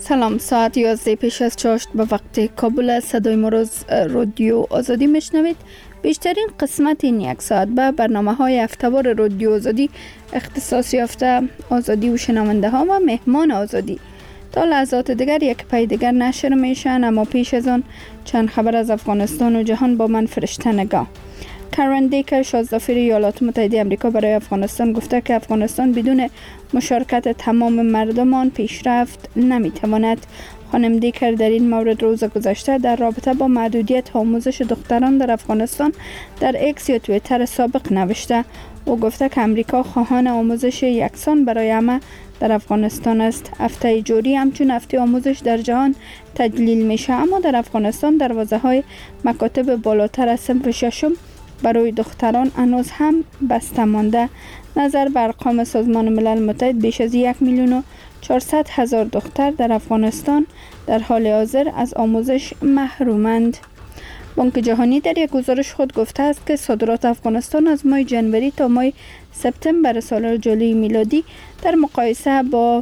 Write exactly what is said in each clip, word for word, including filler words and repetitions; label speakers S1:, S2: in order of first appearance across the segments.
S1: سلام، ساعت یازده پیش از چاشت به وقت کابل. صدای ما روز رادیو آزادی میشنوید. بیشترین قسمت این یک ساعت به برنامه های هفته‌وار رادیو آزادی اختصاص یافته آزادی و شنونده ها و مهمان آزادی. تا لحظات دیگر یک پای دیگر نشر میشن، اما پیش از آن چند خبر از افغانستان و جهان با من فرشته نگاه. کارن دیکر، شازدفیر ایالات متحده آمریکا برای افغانستان گفته که افغانستان بدون مشارکت تمام مردمان پیشرفت نمیتواند. خانم دیکر در این مورد روز گذشته در رابطه با محدودیت آموزش دختران در افغانستان در ایکس یا توییتر سابق نوشته. او گفته که آمریکا خواهان آموزش یکسان برای همه در افغانستان است. هفته جوری همچون هفته آموزش در جهان تجلیل میشه، اما در افغانستان دروازه‌های مکاتب بالاتر از صنف ششم برای دختران هنوز هم بسته مانده. نظر بر ارقام سازمان ملل متحد، بیش از یک میلیون و چهارصد هزار دختر در افغانستان در حال حاضر از آموزش محرومند. بانک جهانی در یک گزارش خود گفته است که صادرات افغانستان از ماه جنوری تا ماه سپتامبر سال جاری میلادی در مقایسه با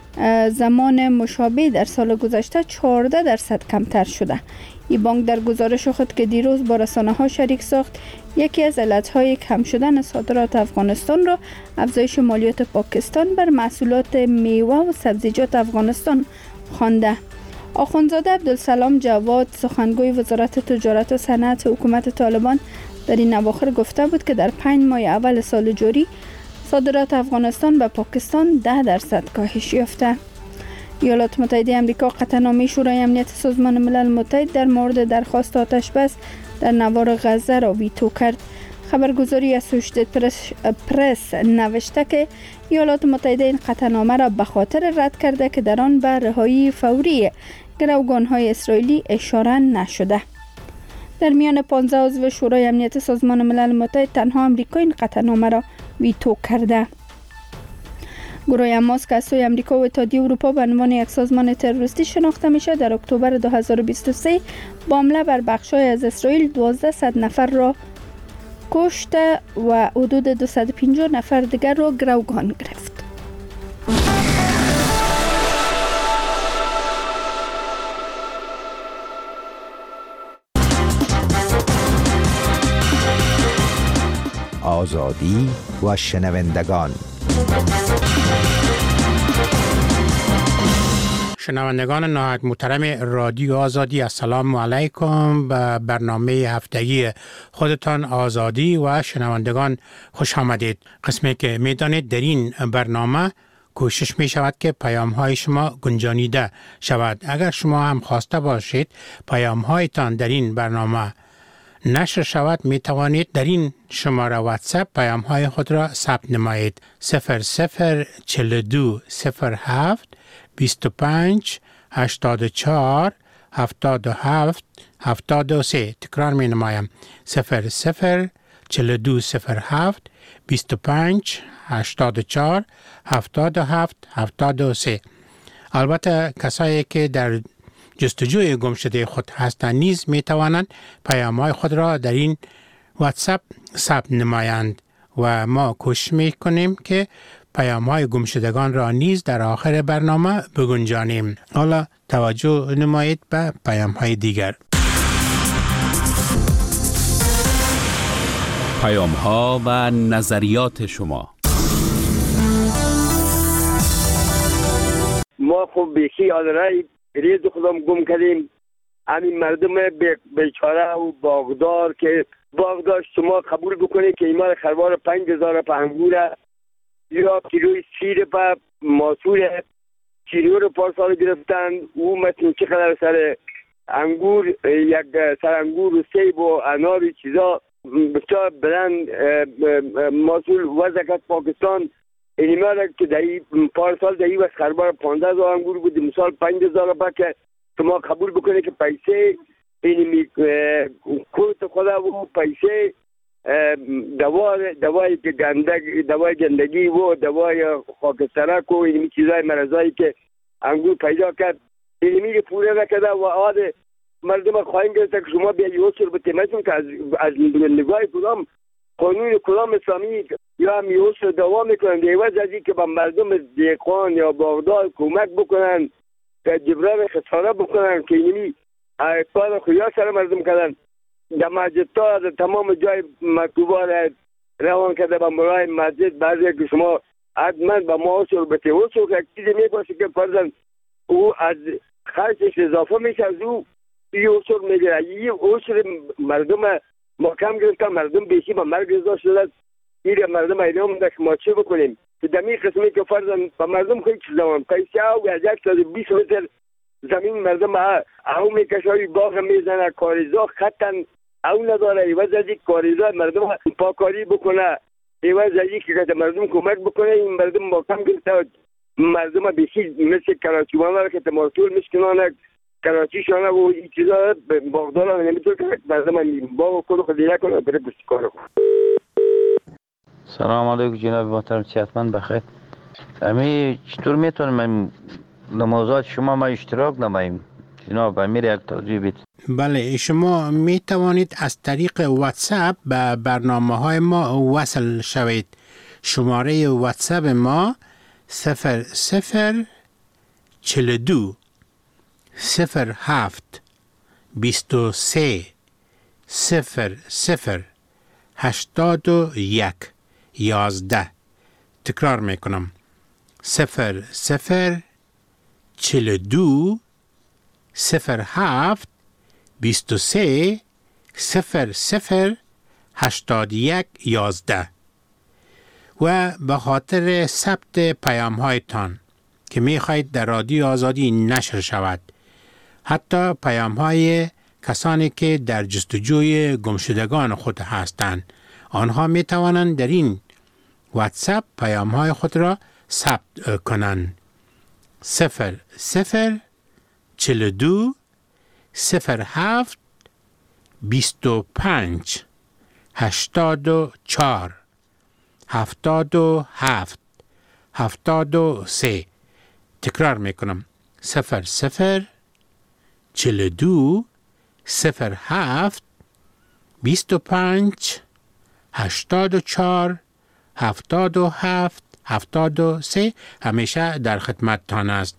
S1: زمان مشابه در سال گذشته چهارده درصد کمتر شده. این بانک در گزارش خود که دیروز با رسانه‌ها شریک ساخت، یکی از علتهای کم شدن صادرات افغانستان را افزایش مالیات پاکستان بر محصولات میوه و سبزیجات افغانستان خوانده. آخوندزاده عبدالسلام جواد، سخنگوی وزارت تجارت و صنعت حکومت طالبان، در این اواخر گفته بود که در پنج ماه اول سال جاری صادرات افغانستان به پاکستان ده درصد کاهش یافته. ایالات متحده آمریکا قطعنامه شورای امنیت سازمان ملل متحد در مورد درخواست آتش بس در نوار غزه را ویتو کرد. خبرگزاری اسوشیتد پرس, پرس نوشته که ایالات متحده این قطعنامه را به خاطر رد کرده که در آن به رهایی فوری گروگان‌های اسرائیلی اشاره نشده. در میان پانزده عضو شورای امنیت سازمان ملل متحد تنها آمریکا این قطعنامه را ویتو کرده. گروه حماس که از سوی آمریکا و اتحادیه اروپا به عنوان یک سازمان تروریستی شناخته میشه، در اکتبر دو هزار و بیست و سه با حمله بر بخش‌های از اسرائیل دوازده نفر را کشته و حدود دویست و پنجاه نفر دیگر را گروگان گرفت.
S2: آزادی و شنوندگان.
S3: شنوندگان نهایت محترم رادیو آزادی، السلام علیکم. به برنامه هفتگی خودتان آزادی و شنوندگان خوش آمدید. قسمی که میدانید در این برنامه کوشش می شود که پیام های شما گنجانیده شود. اگر شما هم خواسته باشید پیام هایتان در این برنامه نشر شود، می توانید در این شماره واتساپ پیام های خود را ثبت نمایید. صفر صفر چهل و دو صفر هفت بیست و پنج هشتاد و چهار هفتاد و هفت هفتاد و سه. تکرار می نمایم. صفر صفر چهل و دو صفر هفت بیست و پنج هشتاد و چهار هفتاد و هفت هفتاد و سه. البته کسایی که در جستجوی گم شده خود هستند نیز می توانند پیام‌های خود را در این واتساپ ثبت نمایند و ما کوشش می کنیم که پیام‌های گم شدگان را نیز در آخر برنامه بگنجانیم. حالا توجه نمایید به پیام‌های دیگر.
S4: پیام‌ها و نظریات شما.
S5: ما خب بیخی آدرای ریز خودم گم کردیم. همین مردم بیچاره و باغدار که باغدار شما قبول بکنید که ایمان خروار پنج هزار پهنگوره یا کیلوی سیر پا ماسور کیلو رو پارسال گرفتن. او مثل چه قدر سر انگور، یک سر انگور و سیب و انار و چیزا بسیار بلند ماسور وزکت پاکستان. این مالا که دهی پارسال دهی و خربار پانزده هزار انگور بود، مثال پنج هزار پا که شما قبول بکنه که پیسه این کوت خدا و پیسه دوای دوای که گندگی دوای گندگی و دوای خاکسترک و این چیزای مرضایی که انگور پیدا کرد این پوره نکرده و آد مردم خواهیم گرفته که شما بیا یوسر بتیمتون که از, از نگاه کدام قانون کدام اسلامی یا هم یوسر دوام میکنن دیوز از این که با مردم دیقان یا باغدار کمک بکنن جبران خساره بکنن که اینمی کار خویا سر مردم کردن. در مسجد تا در تمام جای مکتوبا را روان کرده به مرای مسجد. بعضی که شما حتما به ما اصول بته اصول که چیزی میباشه که فرزن او از خرچش اضافه میشه از او یه اصول میگیره. یه اصول مردم ما کم گرفتن، مردم بیشی به مرگ رضا شدن. این مردم اینا مونده که ما چه بکنیم که دمی قسمی که فرزن به مردم خیلی چیز دوام پیسی او از یک سال بیس متر زمین مردم او میکشایی باغ میزنه کاریزا خطن او نداره. ایوز از یک کاریزا مردم پاکاری بکنه، ایوز از یک که مردم کمک بکنه. این مردم با کم گرفته مردم بیشی مثل کراچی مانه که تمارتول میشکنانه کراچی شانه و این چیزا باغدارا نمیتون که مردم باغ کلو خدیره کنه بره بستی کارو.
S6: سلام علیکم جناب محترم، صحتمند بخیر. امی چطور میتونم نمازات شما ما اشتراک نماییم جناب؟ امیر یک توضیح بید.
S3: بله، شما می توانید از طریق واتساپ به برنامه های ما وصل شوید. شماره واتساپ ما صفر صفر چل دو صفر هفت بیست و سه صفر صفر هشتاد و یک یازده. تکرار میکنم صفر صفر چل دو صفر هفت بیست و سه صفر صفر هشتاد یک یازده. و به خاطر ثبت پیام هایتان که می خواهید در رادیو آزادی نشر شود، حتی پیام های کسانی که در جستجوی گمشدگان خود هستند، آنها می توانند در این واتساپ پیام های خود را ثبت کنند. صفر صفر چل دو صفر هفت بیست و پنج هشتاد و چار هفتاد و هفت هفتاد و سه. تکرار میکنم صفر صفر چل دو صفر هفت بیست و پنج هشتاد و چار هفتاد و هفت هفتاد و سه. همیشه در خدمتتان است.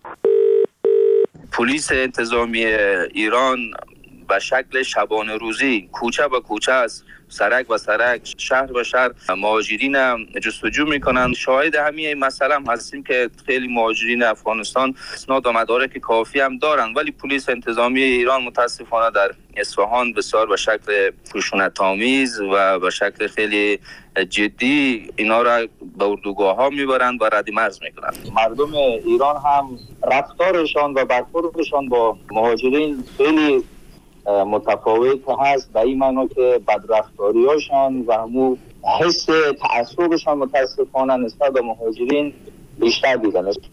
S7: پلیس انتظامی ایران به شکل شبانه روزی کوچه به کوچه است، سرک و سرک، شهر به شهر مهاجرین جستجو میکنند. شاهد همین مسئله هم هستیم که خیلی مهاجرین افغانستان اسناد و مدارک کافی هم دارند، ولی پلیس انتظامی ایران متاسفانه در اصفهان بسیار به شکل خشونت‌آمیز و به شکل خیلی جدی اینا را به اردوگاه ها میبرند و رد مرز میکنند. مردم ایران هم رفتارشان و برخوردشان با مهاجرین خیلی متفاوت هست، به این معنی که بدرفتاری هاشان و همون حس تعصبشان متاسفانه نسبت به مهاجرین بیشتر دیدن است.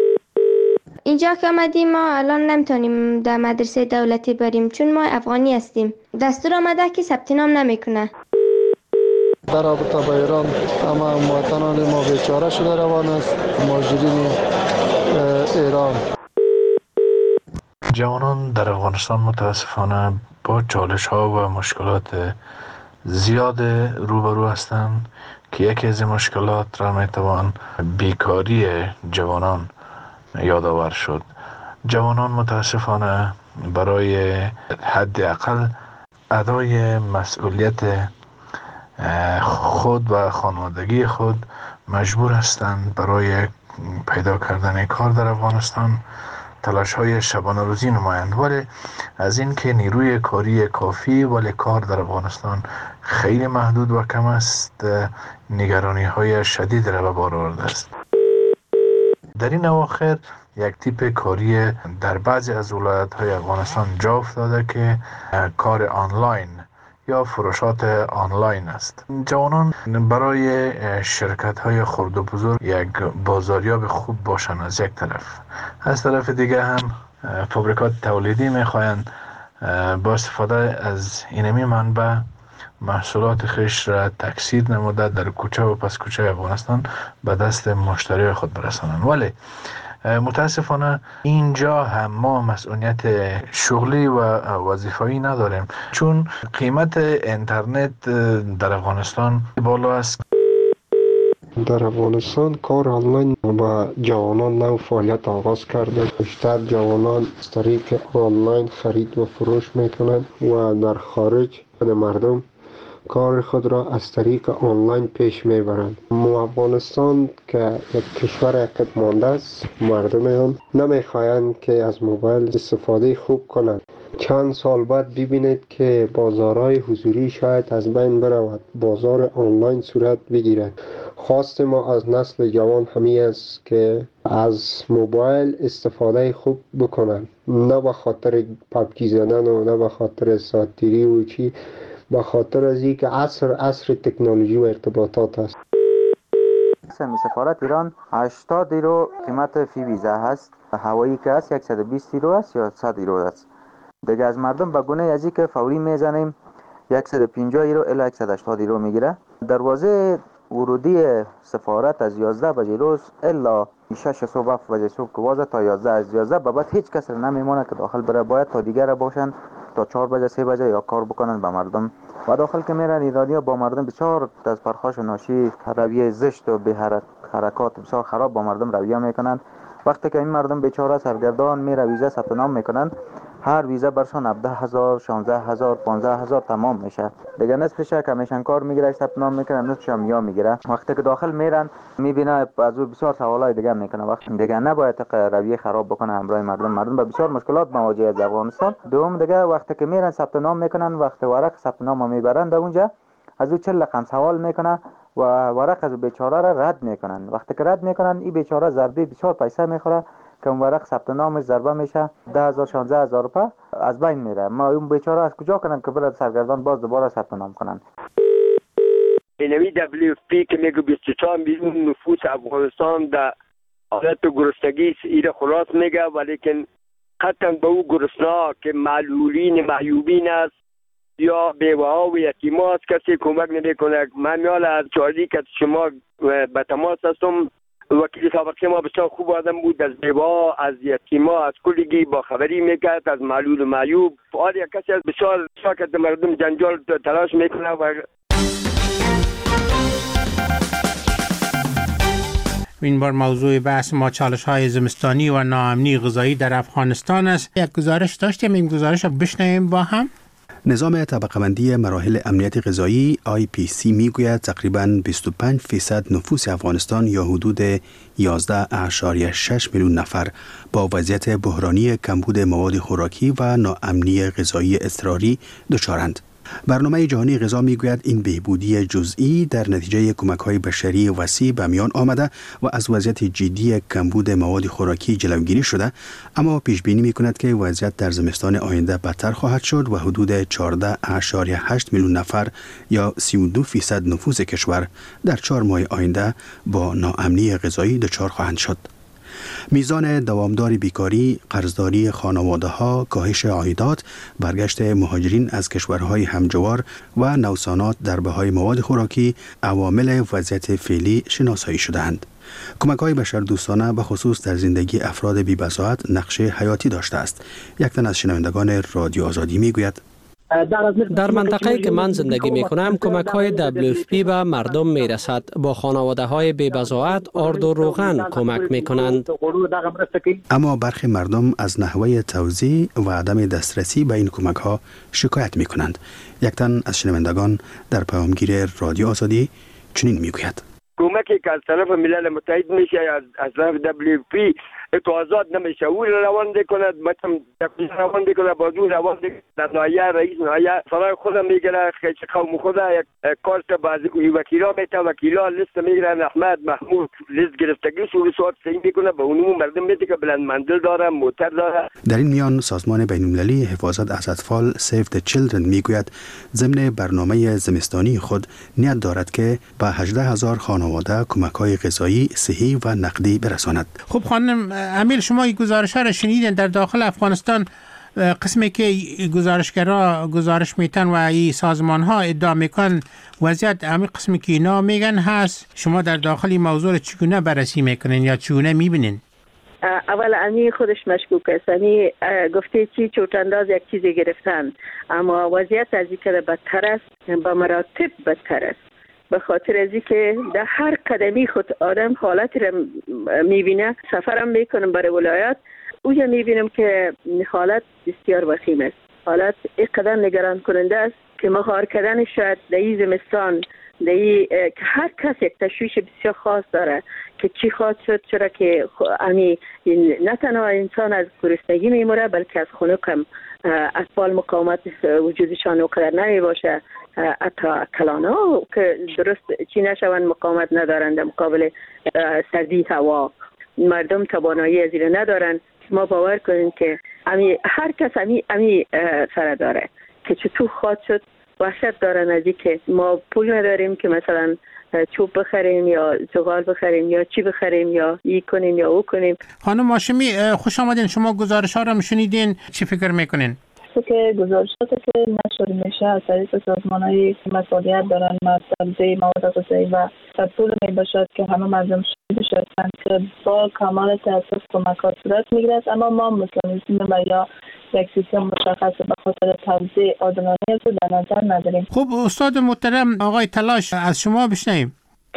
S8: اینجا که آمدیم ما الان نمیتونیم در مدرسه دولتی بریم چون ما افغانی هستیم. دستور آمده که ثبت نام نمیکنه.
S9: در رابطه با ایران اما مواطنان ما بیچاره شده روان است، مهاجرین ایران.
S10: جوانان در افغانستان متاسفانه با چالش ها و مشکلات زیاد روبرو هستند که یکی از این مشکلات را میتوان بیکاری جوانان یادآور شد. جوانان متاسفانه برای حداقل ادای مسئولیت خود و خانوادگی خود مجبور هستند برای پیدا کردن کار در افغانستان تلاش های شبانه روزی نمایند، ولی از این که نیروی کاری کافی ولی کار در افغانستان خیلی محدود و کم است، نگرانی های شدید را به بار آورده است. در این اواخر یک تیپ کاری در بعضی از ولایت های افغانستان جا افتاده که کار آنلاین یا فروشات آنلاین است. جوانان برای شرکت های خرد و بزرگ یک بازاریاب خوب باشن از یک طرف، از طرف دیگه هم فابریکات تولیدی میخواین با استفاده از اینمی منبع محصولات خیش را تکثیر نموده در کوچه و پس کوچه افغانستان به دست مشتری خود برسانند. ولی متاسفانه اینجا هم ما مسئولیت شغلی و وظیفه‌ای نداریم، چون قیمت اینترنت در افغانستان بالا است.
S11: در افغانستان کار آنلاین با جوانان نو فعالیت آغاز کرده. بیشتر جوانان از طریق آنلاین خرید و فروش میکنند و در خارج مردم کار خود را از طریق آنلاین پیش میبرند. ما افغانستان که یک کشور عقب مانده است، مردم آن نمیخواهند که از موبایل استفاده خوب کنند. چند سال بعد ببینید که بازارهای حضوری شاید از بین برود، بازار آنلاین صورت بگیرد. خواست ما از نسل جوان همین است که از موبایل استفاده خوب بکنند، نه به خاطر پبجی زدن و نه به خاطر ساتیری و چی، به خاطر از اینکه عصر عصر تکنولوژی و ارتباطات است.
S12: سفارت ایران هشتاد یورو قیمت فی ویزا هست، هوایی که هست صد و بیست یورو است یا صد یورو است. دیگه از مردم به گونه ازی که فوری میزنیم صد و پنجاه یورو الی صد و هشتاد یورو میگیره. دروازه ورودی سفارت از یازده بجه روز الا شش صبح هفت بجه صبح که وازه تا یازده، از یازده به بعد هیچ کس نمیمونه که داخل بره، باید تا دیگر باشن تا چهار بجه سه بجه یا کار بکنن به مردم. و داخل که میرن ایرانیا با مردم بسیار از پرخاش و ناشی رویه زشت و به حرکات بسیار خراب با مردم رویه میکنن. وقتی که این مردم بیچاره سرگردان میره ویزا ثبت نام میکنن، هر ویزا برشان هفده هزار، شانزده هزار، پانزده هزار تمام میشه. دیگه نصفش که میشن کار میگیره ثبت نام میکنه، نصفش هم یا میگیره. وقتی که داخل میرن میبینه از او بسیار سوالای دیگه میکنه. وقتی دیگه نباید رویه خراب بکنه همراه مردم. مردم به بسیار مشکلات مواجه از افغانستان. دوم دیگه وقتی که میرن ثبت نام میکنن، وقتی ورق ثبت نام میبرن در اونجا از او چهل رقم سوال میکنه و ورق از بیچاره را رد میکنن. وقتی که رد میکنن این بیچاره ضربه بسیار پیسه میخوره که اون ورق ثبت نامش ضربه میشه ده هزار شانزده هزار روپیه از بین میره. ما اون بیچاره از کجا کنن که برای سرگردان باز دوباره ثبت نام کنن؟
S5: اینوی دبلیو اف پی که میگه بیست و چهار میلیون نفوس افغانستان در حالت گرسنگی ایره خلاص میگه، ولیکن قطعا به او گرسنا که معلولین معیوبین است یا بیوه ها و یتیما است کسی کمک نمیکنه. من میال از چاری که شما به تماس هستم، وکیل سابقه ما بسیار خوب آدم بود، از بیوه از یتیما از کلگی با خبری میکرد، از معلول و معیوب. آره یک کسی از بسیار ساکت مردم جنجال تلاش میکنه. و
S3: این بار موضوع بحث ما چالش های زمستانی و ناامنی غذایی در افغانستان است. یک گزارش داشتیم، این گزارش رو بشنویم با هم.
S13: نظام طبقه‌بندی مراحل امنیت غذایی آی پی سی میگوید تقریباً بیست و پنج درصد نفوس افغانستان یا حدود یازده اشاریه شش میلیون نفر با وضعیت بحرانی کمبود مواد خوراکی و ناامنی غذایی اضطراری دچارند. برنامه جهانی غذا میگوید این بهبودی جزئی در نتیجه کمک‌های بشری وسیع به میان آمده و از وضعیت جدی کمبود مواد خوراکی جلوگیری شده، اما پیش بینی می‌کند که وضعیت در زمستان آینده بدتر خواهد شد و حدود چهارده اشاریه هشت میلیون نفر یا سی و دو درصد نفوس کشور در چهار ماه آینده با ناامنی غذایی دچار خواهند شد. میزان دوامدار بیکاری، قرضداری خانواده‌ها، کاهش عایدات، برگشت مهاجرین از کشورهای همجوار و نوسانات در بهای مواد خوراکی عوامل وضعیت فعلی شناسایی شده‌اند. کمک‌های بشردوستانه به خصوص در زندگی افراد بی‌بضاعت نقش حیاتی داشته است. یک تن از شنوندگان رادیو آزادی میگوید:
S14: در منطقه‌ای که من زندگی می‌کنم کمک‌های دبلیو اف پی به مردم می‌رسد. با خانواده‌های بی‌بضاعت آرد و روغن کمک می‌کنند.
S13: اما برخی مردم از نحوه توزیع و عدم دسترسی به این کمک‌ها شکایت می‌کنند. یک تن از شنوندگان در پیامگیر رادیو آزادی چنین می‌گوید:
S5: کمکی که از طرف ملل متحد میشه از از طرف دبلیو اف پی اتوازات نمیشه او روان کند، مثلا روان کند بازو روان در نایه رئیس نایه فرای خودم میگیره خیلی قوم خود یک کارت بعضی وکیلا میته وکیلا لیست میگیرن احمد محمود لیست گرفتگی سوری سوات سین میکنه به اونمون مردم میده که بلند منزل داره موتر داره.
S13: در این میان سازمان بین‌المللی حفاظت از اطفال سیو د چیلدرن میگوید ضمن برنامه زمستانی خود نیت دارد که به هجده هزار خانواده کمک‌های غذایی صحی و نقدی برساند.
S3: خب خانم امیل، شما این گزارش ها را شنیدین. در داخل افغانستان قسمی که گزارشگرها گزارش میتن و این سازمان ها ادعا میکن وضعیت همین قسمی که اینا میگن هست، شما در داخل این موضوع چگونه بررسی میکنین یا چگونه میبینین؟
S15: اول امی خودش مشکوک است. امی گفته چی چوتانداز یک چیزی گرفتن، اما وضعیت از این که بدتر است، به مراتب بدتر است. به خاطر از که در هر قدمی خود آدم حالتی را میبینه. سفرم میکنم برای ولایت، اوجا میبینم که حالت بسیار وخیم است. حالت اینقدر نگران کننده است که مهار کردن شاید در این زمستان که هر کس یک تشویش بسیار خاص داره که چی خواهد شد، چرا که امی نه تنها انسان از گرسنگی میموره بلکه از خنک هم اطفال مقاومت وجودشان اونقدر نمی باشه، حتی کلانا که درست چی نشون مقاومت ندارند در مقابل سردی هوا. مردم توانایی از این ندارن. ما باور کنیم که امی هر کس امی امی سر داره که چطور خواهد شد. وحشت دارن از که ما پول نداریم که مثلا چوب بخریم یا زغال بخریم یا چی بخریم یا ای کنیم یا او کنیم.
S3: خانم هاشمی خوش آمدین. شما گزارش ها را شنیدین، چی فکر میکنین؟
S16: که گزارشاتی که نشر میشه از طریق سازمان‌هایی که مسئولیت دارن توزیع مواد غذایی و پول میباشد که همه مردم شاهد شدن که با کمال تأسف کمکات صورت میگیرد، اما ما مکانیزم و یا یک سیستم مشخص به خاطر توزیع عادلانه رو در نظر نداریم.
S3: خب استاد محترم آقای تلاش از شما بشنویم.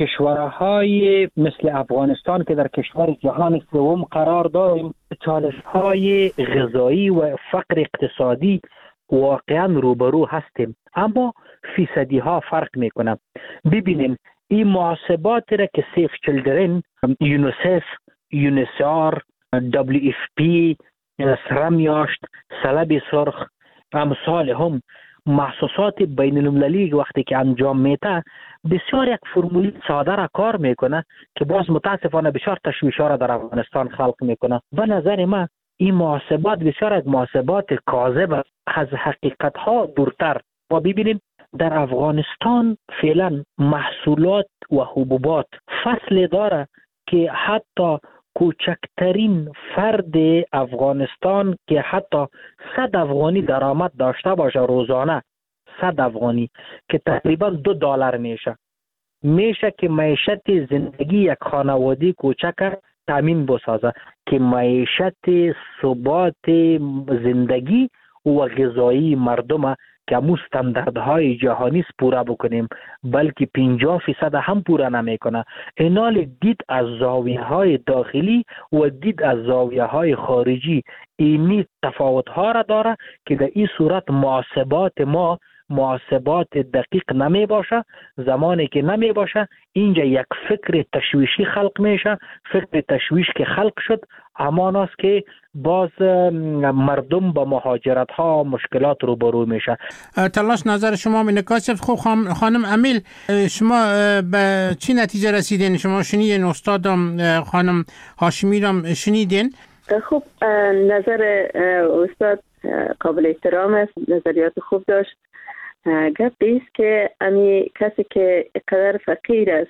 S17: کشورهای مثل افغانستان که در کشور جهان سوم قرار داریم، چالش‌های غذایی و فقر اقتصادی واقعا روبرو هستیم، اما فیصدی ها فرق میکنه. ببینیم این محاسبات را که سیف چیلدرن، یونیسف، یونیسار، دبلیو اف پی، سرمیاشت، سلب سرخ، امثال هم محسوسات بین المللی وقتی که انجام میده بسیار یک فرمول ساده را کار میکنه که باز متاسفانه بسیار تشویش‌ها را در افغانستان خلق میکنه. به نظر من این محاسبات بسیار از محاسبات کاذب از حقیقت ها دورتر. و ببینیم در افغانستان فعلا محصولات و حبوبات فصل داره که حتی کوچکترین فرد افغانستان که حتی صد افغانی درآمد داشته باشه روزانه، صد افغانی که تقریبا دو دلار میشه میشه که معیشت زندگی یک خانواده کوچک تامین بسازه، که معیشت ثبات زندگی و غذایی مردم که مو استانداردهای جهانی است پورا بکنیم، بلکه پنجاه فیصد هم پورا نمیکنه. اینال دید از زاویه های داخلی و دید از زاویه های خارجی اینی تفاوت ها را داره که در این صورت محاسبات ما محاسبات دقیق نمی باشه. زمانی که نمی باشه اینجا یک فکر تشویشی خلق میشه. فکر تشویش که خلق شد همان است که باز مردم با مهاجرت ها مشکلات روبرو میشه.
S3: تلاش نظر شما منکاسف. خب خانم امیل، شما به چی نتیجه رسیدین؟ شما شنیدین استاد خانم هاشمی را شنیدین؟
S15: خب نظر استاد قابل احترام است، نظریات خوب داشت. گپ ایست که امی کسی که قدر فقیر است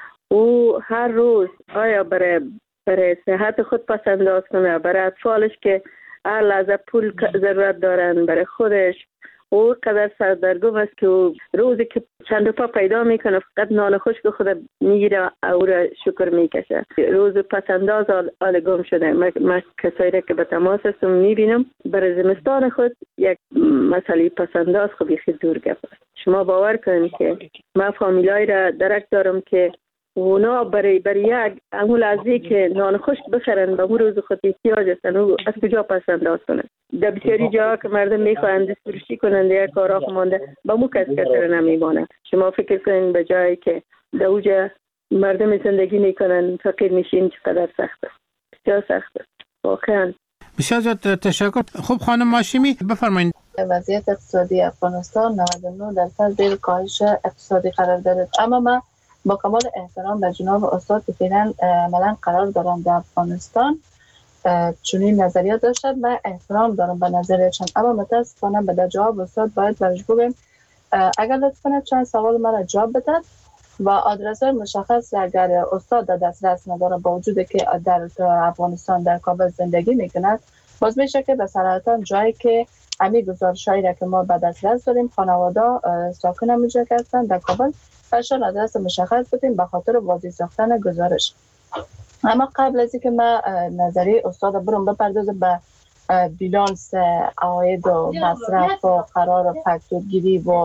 S15: او هر روز آیا برای برای صحت خود پس انداز کنه، برای اطفالش که هر لحظه پول ضرورت دارن، برای خودش او قدر سردرگم است که او روزی که چند روپا پیدا میکنه فقط نان خشک خود میگیره او را شکر میکشه. روز پس انداز آل گم شده. من کسایی را که به تماس هستم میبینم برای زمستان خود یک مسئله پس انداز خب یخی دور گپ است. شما باور کنید که من فامیلای را درک دارم که اونا برای برای یک امول ازی که نان خشک بخرن به اون روز خود احتیاج هستن و از کجا پس انداز کنن. در بسیاری جاها که مردم میخواهند دستفروشی کنند یا کارا مانده به مو کس کسر نمیمانه. شما فکر کنین به جایی که در اوجا مردم زندگی میکنن فقیر میشین چقدر سخت است. بسیار سخت است واقعا.
S3: بسیار زیاد تشکر. خب خانم هاشمی بفرمایید.
S16: وضعیت اقتصادی افغانستان نود و نه درصد زیر کاهش اقتصادی قرار دارد، اما من با کمال احترام به جناب استاد که فعلا عملا قرار دارم در افغانستان چنین نظریات داشتن و احترام دارم به نظریاتشان، اما متاسفانه به در جواب استاد باید برش بگم اگر لطف کنه چند سوال مرا جواب بدن و آدرس مشخص اگر استاد در دسترس نداره با وجود که در افغانستان در کابل زندگی میکند باز میشه که به صراحتان جایی که همین گزارشایی را که ما به دسترس داریم خانواده ساکن همونجا هستند در کابل بهشان آدرس مشخص بدیم به خاطر واضح ساختن گزارش. اما قبل از اینکه من نظری استاد برم بپردازم به بیلانس عواید و مصرف و قرار فاکتور گیری و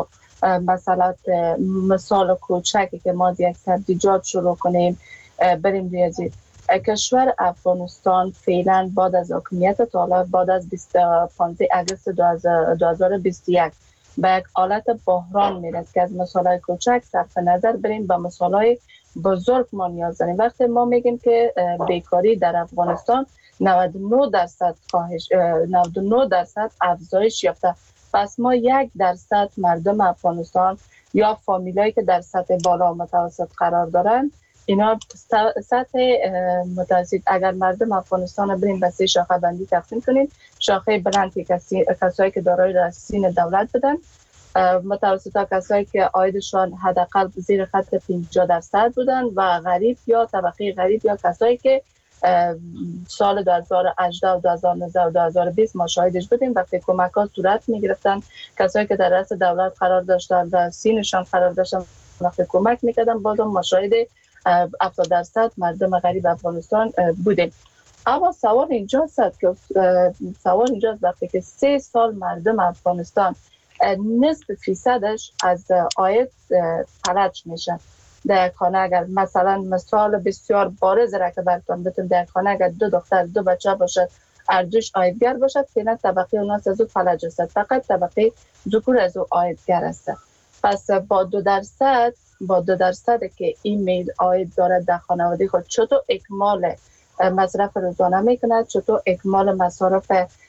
S16: مثلا مثال کوچکی که ما یک سبزیجات شروع کنیم بریم ریاضی. کشور افغانستان فعلا بعد از حاکمیت طالب بعد از بیست و پنجم آگوست دو هزار و بیست و یک به یک حالت بحران میرسه که از مثالای کوچک صرف نظر بریم به مثالای بزرگ ما نیاز داریم. وقتی ما میگیم که بیکاری در افغانستان نود و نه درصد کاهش نود و نه درصد افزایش یافته، پس ما یک درصد مردم افغانستان یا فامیلایی که در سطح بالا و متوسط قرار دارند، اینا سطح متوسط، اگر مردم افغانستان بریم به سه شاخه بندی تقسیم کنیم، شاخه بلند که کسی کسایی که دارای راسین دولت بدن، متوسطا کسایی که عایدشان حداقل زیر خط پنجاه درصد بودن، و غریب یا طبقه غریب یا کسایی که سال دو هزار و هجده و دو هزار و نوزده و دو هزار و بیست ما شاهدش بودیم وقتی کمک ها صورت می گرفتن، کسایی که در رأس دولت قرار داشتن و سینشان قرار داشتن وقتی کمک میکردن، بازم ما شاهد هفتاد درصد مردم غریب افغانستان بودیم. اما سوال اینجاست که سوال اینجاست وقتی که سه سال مردم افغانستان نصف فیصدش از عاید فلج میشن. در خانه اگر مثلا مثال بسیار بارز را که براتون بتونم، در خانه اگر دو دختر دو بچه باشد، ارجش عایدگر باشد، فعلا طبقه اوناس از او فلج است، فقط طبقه ذکور از او عایدگر است. پس با دو درصد با دو درصد که ایمیل عاید دارد در خانواده خود، چطور اکمال مصرف روزانه میکند، چطور اکمال مصارف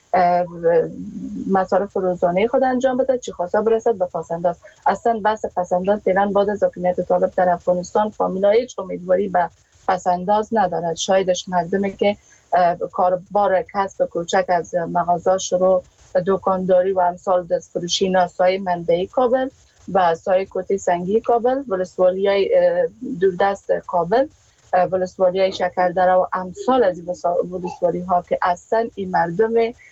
S16: مصارف روزانه خود انجام بده، چی خواسته برسد به پسنداز. اصلا بحث پسنداز فعلا بعد از حاکمیت طالب در افغانستان فامیلا هیچ امیدواری به پسنداز ندارد. شایدش مردمی که کاربار کسب کوچک از مغازه شروع دکانداری و امثال دستفروشی، ناسای منبعی کابل و سای کوتی سنگی کابل، ولسوالی های دوردست کابل، ولسوالی های شکردره و امثال از این ولسوالی ها که اصلا این مردم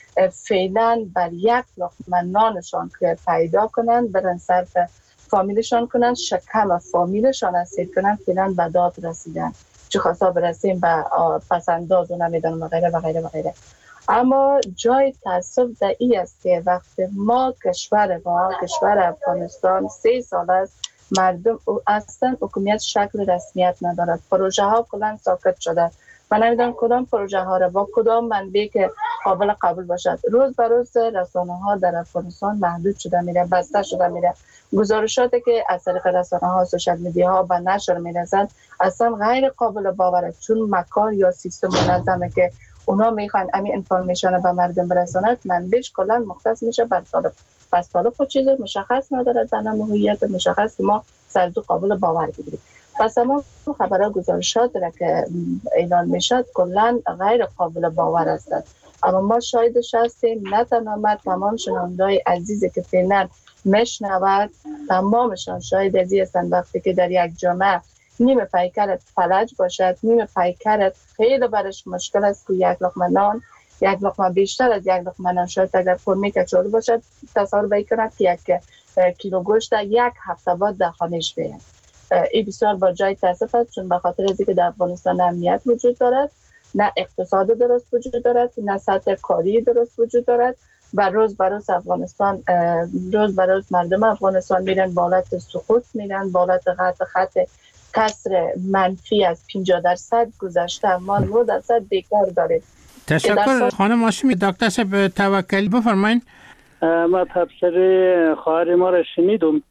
S16: فعلا بر یک لقمه نانشان که پیدا کنن برن صرف فامیلشان کنن، شکم فامیلشان اسیر کنن، فعلا به داد رسیدن، چه خواستا برسیم به پسنداز و نمیدونم و غیره و غیره و غیره. اما جای تاسف در این است که وقتی ما کشور ما کشور افغانستان سه سال است مردم اصلا حکومت شکل رسمیت ندارد، پروژه ها کلان ساکت شده. من نمیدونم کدام پروژه ها را با کدام منبع که قابل قبول باشد. روز به روز رسانه ها در افغانستان محدود شده میره، بسته شده میره. گزارشاتی که از طریق رسانه ها سوشال میدیا ها به نشر میرسند اصلا غیر قابل باوره، چون مکان یا سیستم منظمه که اونا میخوان امی انفورمیشن به مردم برساند، منبعش کلا مختص میشه بر طالب. پس طالب خود چیز مشخص نداره، در هویت مشخص که ما سرزو قابل باور بگیریم. پس اما خبرها گزارشات را که اعلان میشد کلا غیر قابل باور است. اما ما شاهدش هستیم، نه تنها ما، تمام شنونده‌های عزیزی که فعلا میشنود تمامشان شاهد ازی هستند وقتی که در یک جامعه نیمه پیکرت فلج باشد، نیمه پیکرت خیلی برش مشکل است که یک لقمه نان، یک لقمه بیشتر از یک لقمه نان شاید اگر فرمی کچالو باشد تصور بکند که یک کیلو گوشت یک هفته بعد در خانهش بیاید. این بسیار با جای تاسف است، چون به خاطر از اینکه در افغانستان امنیت وجود دارد، نه اقتصاد درست وجود دارد، نه سطح کاری درست وجود دارد و روز به روز افغانستان روز به روز مردم افغانستان میرن بالات سقوط، میرن بالات خط خط کسر منفی از پنجاه درصد گذشته. ما نه درصد بیکار داریم.
S3: تشکر خانم هاشمی. دکتر صاحب توکلی بفرمایید.
S18: ما تبصره خواهر ما را شنیدم.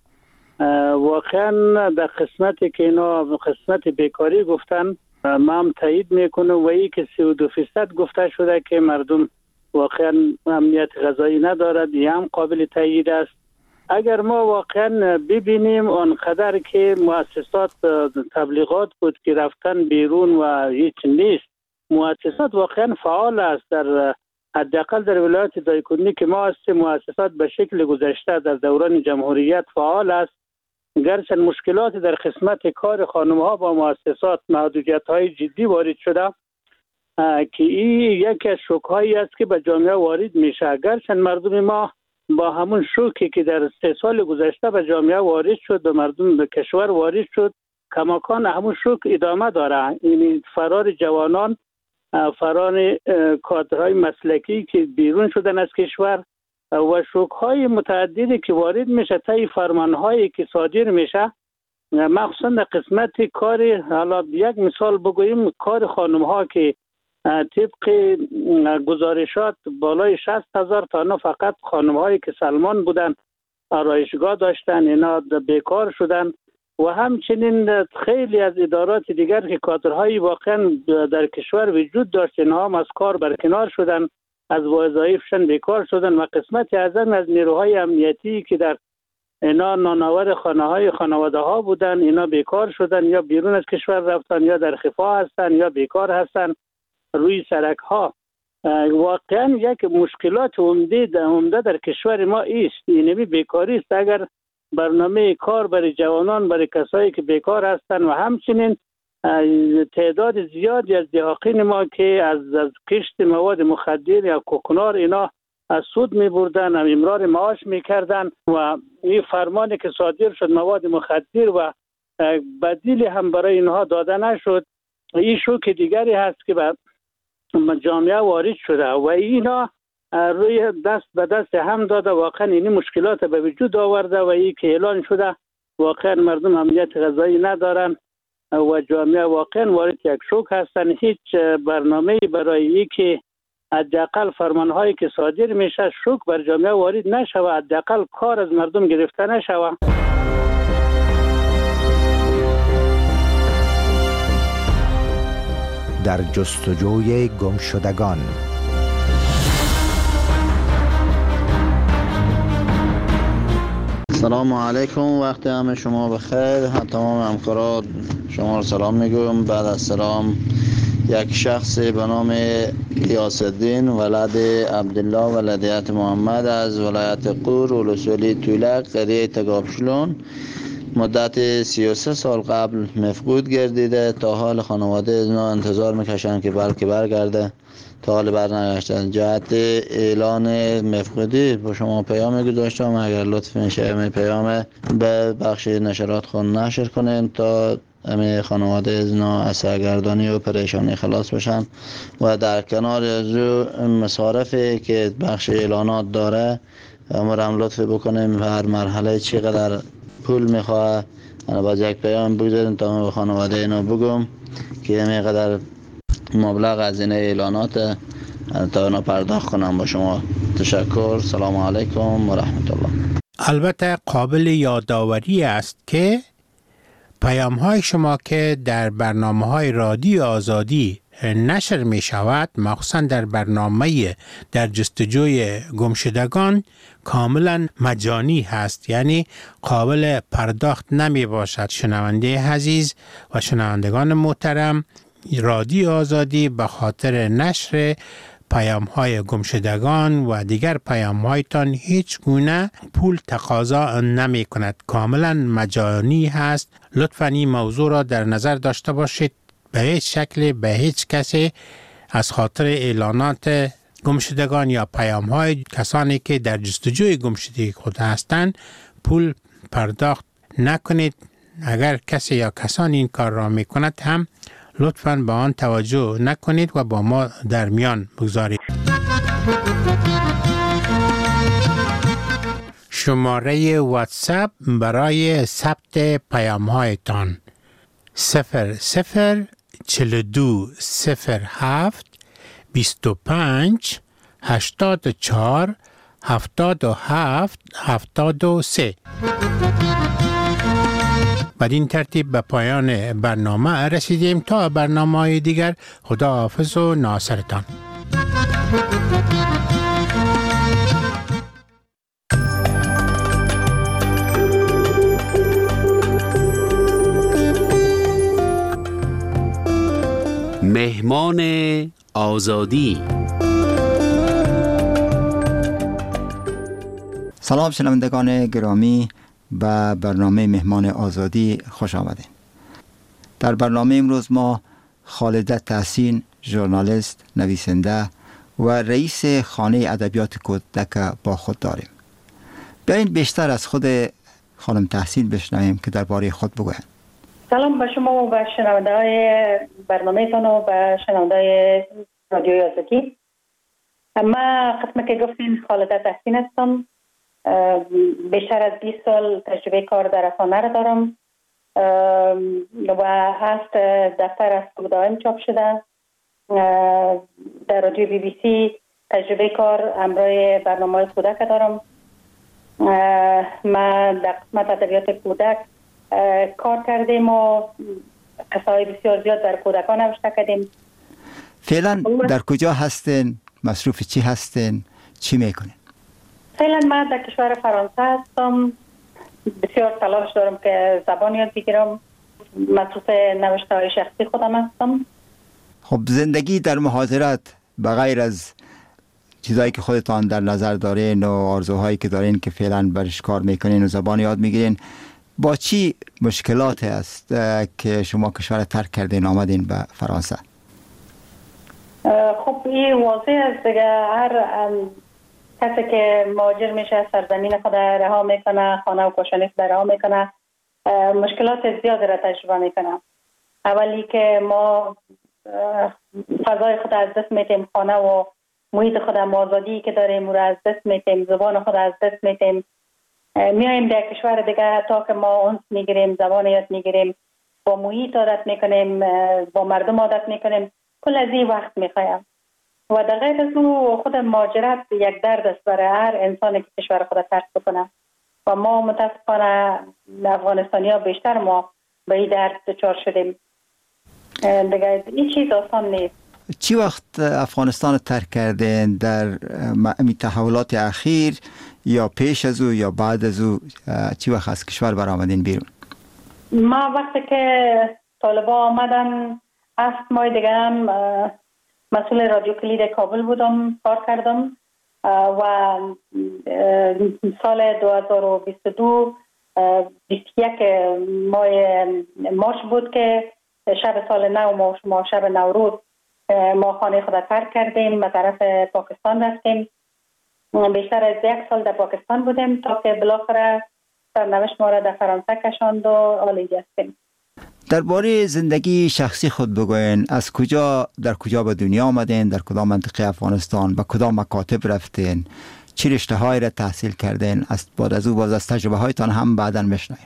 S18: واقعا در قسمتی که اینا قسمت بیکاری گفتن ما هم تایید میکنم و ای که سی و دو فیصد گفته شده که مردم واقعا امنیت غذایی ندارد، یه هم قابل تایید است. اگر ما واقعا ببینیم آنقدر که مؤسسات تبلیغات بود که رفتن بیرون و هیچ نیست، مؤسسات واقعا فعال است. در حداقل در ولایت دایکنی که ما هستیم مؤسسات به شکل گذشته در دوران جمهوریت فعال است، گرچه مشکلات در قسمت کار خانم ها با مؤسسات محدودیت های جدی وارد شده که این یکی از شوک هایی است که به جامعه وارد میشه. گرچه مردم ما با همون شوکی که در سه سال گذشته به جامعه وارد شد و مردم به کشور وارد شد، کماکان همون شوک ادامه داره. این فرار جوانان، فرار کادرهای مسلکی که بیرون شدن از کشور، و شوک های متعددی که وارد میشه طی فرمان هایی که صادر میشه، مخصوصا در قسمت کار، حالا یک مثال بگوییم، کار خانم ها که طبق گزارشات بالای شصت هزار تا فقط خانم هایی که سلمان بودن، آرایشگاه داشتن، اینا بیکار شدن و همچنین خیلی از ادارات دیگر که کادرهای واقعا در کشور وجود داشت، اینها هم از کار برکنار شدن، از وظایفشان بیکار شدن و قسمت اعظم از نیروهای امنیتی که در اینا نانآور خانه های خانواده ها بودن، اینا بیکار شدن، یا بیرون از کشور رفتن، یا در خفا هستن، یا بیکار هستن روی سرک ها. واقعا یک مشکلات عمده عمده در کشور ما است، اینمی بیکاری است. اگر برنامه کار برای جوانان، برای کسایی که بیکار هستند و همچنین تعداد زیادی از دهاقین ما که از, از کشت مواد مخدر یا کوکنار اینا از سود می بردن، امرار معاش می کردن و این فرمانی که صادر شد مواد مخدر و بدیلی هم برای اینها داده نشد، این شوک دیگری هست که به جامعه وارد شده و اینا روی دست به دست هم داده، واقعا این مشکلات به وجود آورده و این که اعلان شده واقعا مردم امنیت غذایی ندارن و جامعه واقعا وارد یک شوک هستن. هیچ برنامه‌ای برای این که حداقل فرمان‌هایی که صادر میشه شوک بر جامعه وارد نشوه، حداقل کار از مردم گرفته نشوه.
S2: در جستجوی گمشدگان.
S19: سلام علیکم، وقت همه شما بخیر. تمام همکاران شما رو سلام میگویم. بعد از سلام، یک شخص به نام غیاث الدین ولد عبدالله ولدیت محمد از ولایت قور ولسوالی تولک قریه تگابشلون مدت سی و سه سال قبل مفقود گردیده. تا حال خانواده از اینا انتظار میکشن که بلکه برگرده، تا حال برنگشتن. جهت اعلان مفقودی با شما پیام گذاشتم، اگر لطف میشه می پیام به بخش نشرات خون نشر کنین تا همه خانواده از اینا از سرگردانی و پریشانی خلاص بشن و در کنار از مصارفی که بخش اعلانات داره امرم لطف بکنیم هر مرحله چقدر پول میخواه انا باز یک پیام بگذاریم تا من به خانواده اینا بگم که همینقدر مبلغ از این اعلانات تا اینا پرداخت کنم. با شما تشکر. سلام علیکم و رحمت الله.
S3: البته قابل یادآوری است که پیام های شما که در برنامه های رادیو آزادی نشر می شود، مخصوصا در برنامه در جستجوی گمشدگان، کاملا مجانی هست، یعنی قابل پرداخت نمی باشد. شنونده عزیز و شنوندگان محترم، رادیو آزادی به خاطر نشر پیام های گمشدگان و دیگر پیام هایتان هیچ گونه پول تقاضا نمی کند، کاملا مجانی هست. لطفاً این موضوع را در نظر داشته باشید. به هیچ شکل به هیچ کسی از خاطر اعلانات گمشدگان یا پیام های کسانی که در جستجوی گمشدگی خود هستند پول پرداخت نکنید. اگر کسی یا کسانی این کار را می کند هم لطفاً به آن توجه نکنید و با ما در میان بگذارید. شماره واتساپ برای ثبت پیام هایتان صفر صفر چهل و دو صفر هفت بیست و پنج هشتاد و چهار هفتاد و هفت هفتاد و سه. بدین ترتیب به پایان برنامه رسیدیم. تا برنامه های دیگر، خدا حافظ و ناصرتان.
S4: مهمان آزادی.
S20: سلام شنوندگان گرامی، به برنامه مهمان آزادی خوش آمدید. در برنامه امروز ما خالده تحسین، ژورنالیست، نویسنده و رئیس خانه ادبیات کودک با خود داریم. بیاین بیشتر از خود خانم تحسین بشنویم که درباره خود بگویند.
S21: سلام به شما و به شنونده‌های برنامه‌تان و به شنونده‌های رادیوی آزادی. ما قسم که گفتین خالده تحسین هستم. بیشتر از بیست سال تجربه کار در رسانه را دارم و هفت دفتر از دائم چاپ شده. در رادیو بی بی سی تجربه کار همراه برنامه کودک دارم. ما در قسمت ادبیات کودک کار کردیم و قصه‌های بسیار زیاد در کودکان نوشته کردیم.
S20: فعلا در کجا هستین؟ مصروف چی هستین؟ چی میکنین؟
S21: فعلا من در کشور فرانسه هستم. بسیار تلاش دارم که زبان یاد بگیرم. مصروف نوشته های شخصی خودم هستم.
S20: خب زندگی در مهاجرت بغیر از چیزایی که خودتان در نظر دارین و آرزوهایی که دارین که فعلا برش کار میکنین و زبان یاد میگیرین، با چی مشکلاتی است که شما کشور ترک کردین آمدین به فرانسه؟
S21: خب این واضح است دیگه. هر کسی که مهاجر میشه سرزمین خود رها میکنه، خانه و کاشانه خود رها میکنه، مشکلات زیاد را تجربه میکنه. اولی که ما فضای خود از دست میتیم، خانه و محیط خود، آزادی که داریم رو از دست میتیم، زبان خود از دست میتیم. میایم در کشور دیگه تا که ما اونس میگیریم، زبان یاد میگیریم، با محیط عادت میکنیم، با مردم عادت میکنیم. کل از این وقت میخوایم و در غیر از او خود مهاجرت یک درد است برای هر انسانی که کشور خود ترک بکنه و ما متاسفانه افغانستانی ها بیشتر ما به این درد دچار شدیم. دیگه این چیز آسان نیست.
S20: چی وقت افغانستان ترک کردین؟ در می تحولات اخیر یا پیش از او یا بعد از او چی وقت از کشور برآمدین بیرون؟
S21: ما وقتی که طالبا آمدن هفت ماه دیگه هم مسئول رادیو کلید کابل بودم، کار کردم و سال دو هزار و بیست و دو بیست و یک ماه مارچ بود که شب سال نو ما شما شب نوروز ما خانه خود ترک کردیم، به طرف پاکستان رفتیم. بیشتر از یک سال در پاکستان بودیم تا که بالاخره سرنوشت ما را در فرانسه کشاند و حال اینجا هستیم.
S20: درباره زندگی شخصی خود بگوین. از کجا در کجا به دنیا آمدین؟ در کدام منطقه افغانستان؟ به کدام مکاتب رفتین؟ چه رشته هایی را تحصیل کردین؟ از بعد از او باز از تجربه هایتان هم بعداً بشنویم.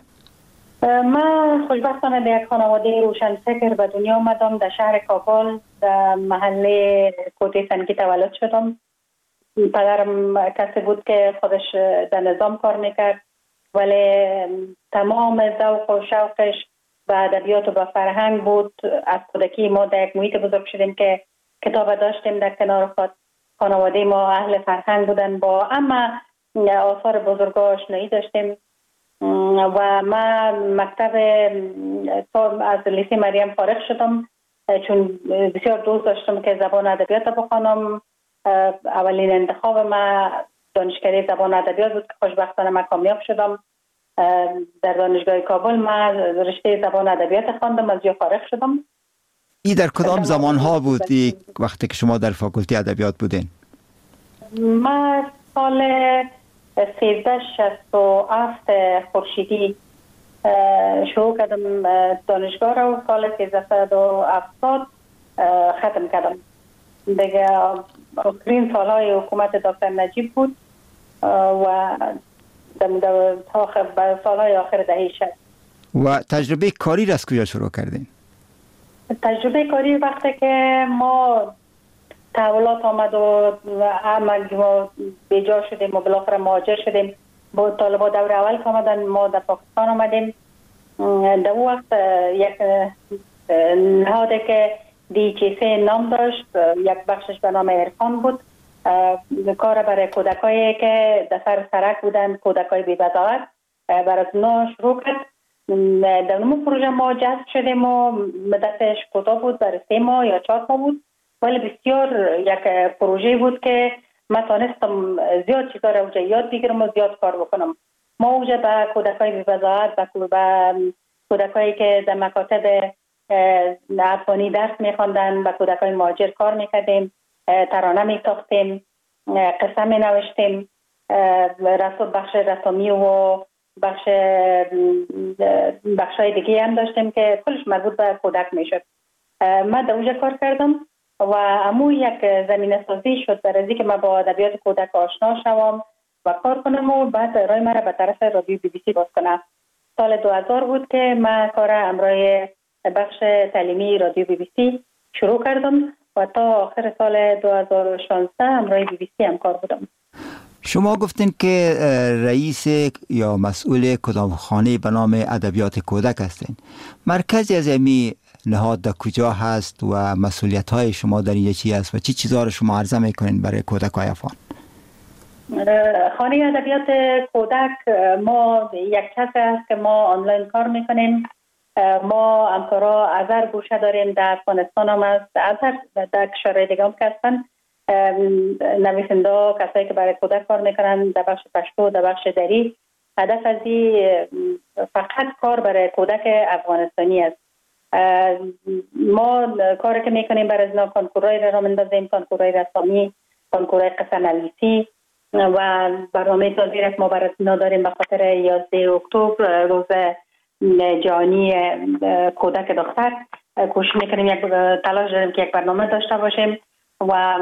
S21: من خوشبختانه در یک خانواده روشنفکر به دنیا آمدم. در شهر کابل در محله کوته سنگی تولد شدم. پدرم کسی بود که خودش در نظام کار میکرد ولی تمام ذوق و شوقش به ادبیات و به فرهنگ بود. از کودکی ما در یک محیط بزرگ شدیم که کتاب داشتیم در کنار خود. خانواده ما اهل فرهنگ بودن، با اما آثار بزرگ آشنایی داشتیم و من مکتب از لیسه مریم فارغ شدم چون بسیار دوست داشتم که زبان ادبیات بخوانم. اولین انتخاب من دانشکده زبان ادبیات بود که خوشبختانه من کامیاب شدم. در دانشگاه کابل من رشته زبان ادبیات خواندم، از جا فارغ شدم.
S20: ای در کدام زمان ها بود ای وقتی که شما در فاکولته ادبیات بودین؟
S21: من سال سیزده شصت و هفت خورشیدی شروع کردم دانشگاه را و سال سیزده و هفتاد ختم کردم. دیگه آخرین سالهای حکومت دکتر نجیب بود و در سالهای آخر دهه شصت.
S20: و تجربه کاری را از کجا شروع کردین؟
S21: تجربه کاری وقتی که ما تحولات آمد و عمل ما بیجا شدیم و بالاخره مهاجر شدیم، با طالبا دور اول که آمدن ما در پاکستان آمدیم. در اون وقت یک نهاده که دی چی سی نام داشت، یک بخشش به نام عرفان بود، کار برای کودکایی که در سر سرک بودن، کودکای بی بضاعت، برای اونا شروع کرد. در اون پروژه ما جذب شدیم و مدتش کوتاه بود، برای سه ماه یا چهار ماه بود، ولی بسیار یک پروژه بود که من تانستم زیاد چیزا را اوجه یاد بگیرم و زیاد کار بکنم. ما اوجه به کودکای بی بضاعت، به کودکایی که در مکاتب افغانی درس میخواندن، به کودکای مهاجر کار میکردیم، ترانه میتاختیم، قصه مینوشتیم، بخش رسامی و بخش بخشای دیگه هم داشتیم که کلش مربوط به کودک میشد. من در اونجا کار کردم و امو یک زمینه سازی شد برای اینکه من با ادبیات کودک آشنا شوم و کار کنم و بعد رای مرا به طرف رادیو بی بی سی باز کنم. سال دو هزار بود که من کار امرای بخش تعلیمی رادیو بی بی سی شروع کردم و تا آخر سال دو هزار و شانزده امرای بی بی سی هم کار بودم.
S20: شما گفتین که رئیس یا مسئول کدام خانه به نام ادبیات کودک هستین. مرکزی از امی نهاد در کجا هست و مسئولیت های شما در این چی است و چی چیزا رو شما عرضه میکنین برای کودکای افغان؟
S21: خانه ادبیات کودک ما یک کس است که ما آنلاین کار میکنیم. ما همکارا از هر گوشه داریم، در افغانستان هم است، از هر در کشورهای دیگه هم که هستن نویسنده، کسایی که برای کودک کار میکنن در بخش پشتو، در بخش دری. هدف از این فقط کار برای کودک افغانستانی است. ما کاری که میکنیم برای ازنا کنکورای را مندازیم، کنکورای رسامی، کنکورای قصه نویسی و برنامه سازی را ما برای ازنا داریم به خاطر یازده اکتبر روز جهانی کودک دختر. کوشش میکنیم یک تلاش داریم که یک برنامه داشته باشیم و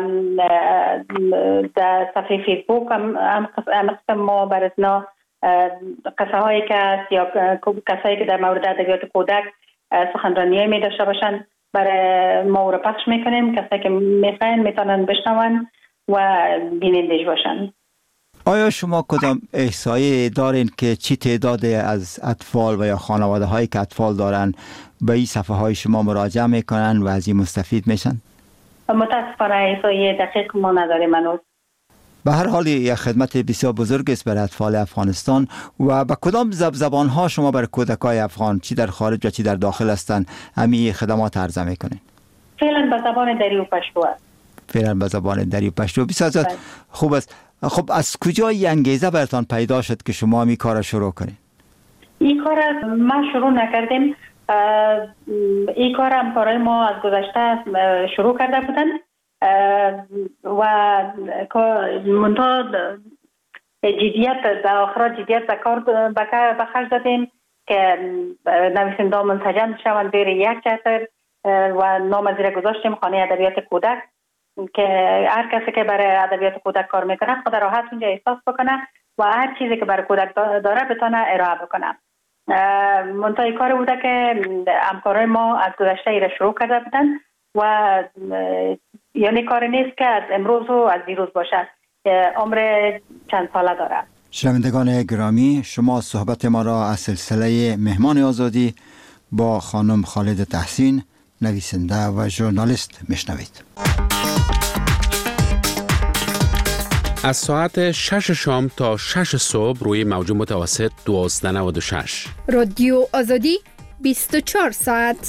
S21: در صفحه فیسبوک هم قسم ما برای ازنا قصه هایی که هست یا کسایی که در مورد ادبیات کودک سخنرانی می داشته باشن برای ما رو پخش میکنیم. کسایی که میخواین میتونن بشنون و بینندش باشن.
S20: آیا شما کدام احصایی دارین که چی تعداد از اطفال و یا خانواده هایی که اطفال دارن به این صفحه های شما مراجعه میکنن و از این مستفید میشن؟
S21: متاسفانه احصایی دقیق ما نداریم هنوز.
S20: به هر حال یک خدمت بسیار بزرگ است برای اطفال افغانستان. و به کدام زب زبان ها شما برای کودکای افغان چی در خارج و چی در داخل هستند همین خدمات عرضه میکنین؟
S21: فعلا به زبان دری و پشتو است.
S20: فعلا به زبان دری و پشتو. بسیار خوب است. خب از کجا این انگیزه براتون پیدا شد که شما این کار شروع کنین؟
S21: این کار ما شروع نکردیم. این کار هم کارهای ما از گذشته شروع کرده بودن و منتها جدیت در آخر جدیت در کار به خرج دادیم که نویسنده منسجم شوند زیر یک چتر و نام از زیر گذاشتیم خانه ادبیات کودک که هر کسی که برای ادبیات کودک کار میکنه خود راحت اونجا احساس بکنه و هر چیزی که برای کودک داره بتونه ارائه بکنه. منتهای کار بوده که همکارای ما از گذشته ای را شروع کرده بودن و یعنی کار نیست که از امروز و از دیروز باشه، عمر چند ساله داره.
S20: شنوندگان گرامی، شما صحبت ما را از سلسله مهمان آزادی با خانم خالد تحسین، نویسنده و ژورنالیست میشنوید.
S4: از ساعت شش شام تا شش صبح روی موج متوسط دوازده نود و شش
S1: رادیو آزادی بیست و چهار ساعت.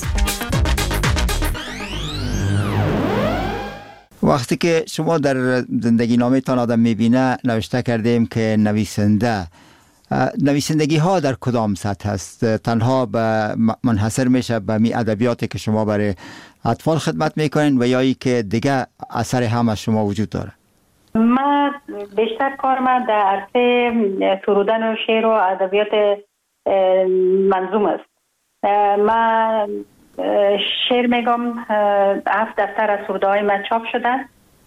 S20: وقتی که شما در زندگی نامه تان آدم میبینه نوشته کردیم که نویسنده نویسندگی ها در کدام سطح هست؟ تنها به منحصر میشه به می ادبیاتی که شما برای اطفال خدمت میکنین و یا ای که دیگه اثر هم از شما وجود داره؟
S21: من بیشتر کار من در عرصه سرودن و شعر و ادبیات منظوم است. من شعر میگم، هفت دفتر از سروده های من چاپ شده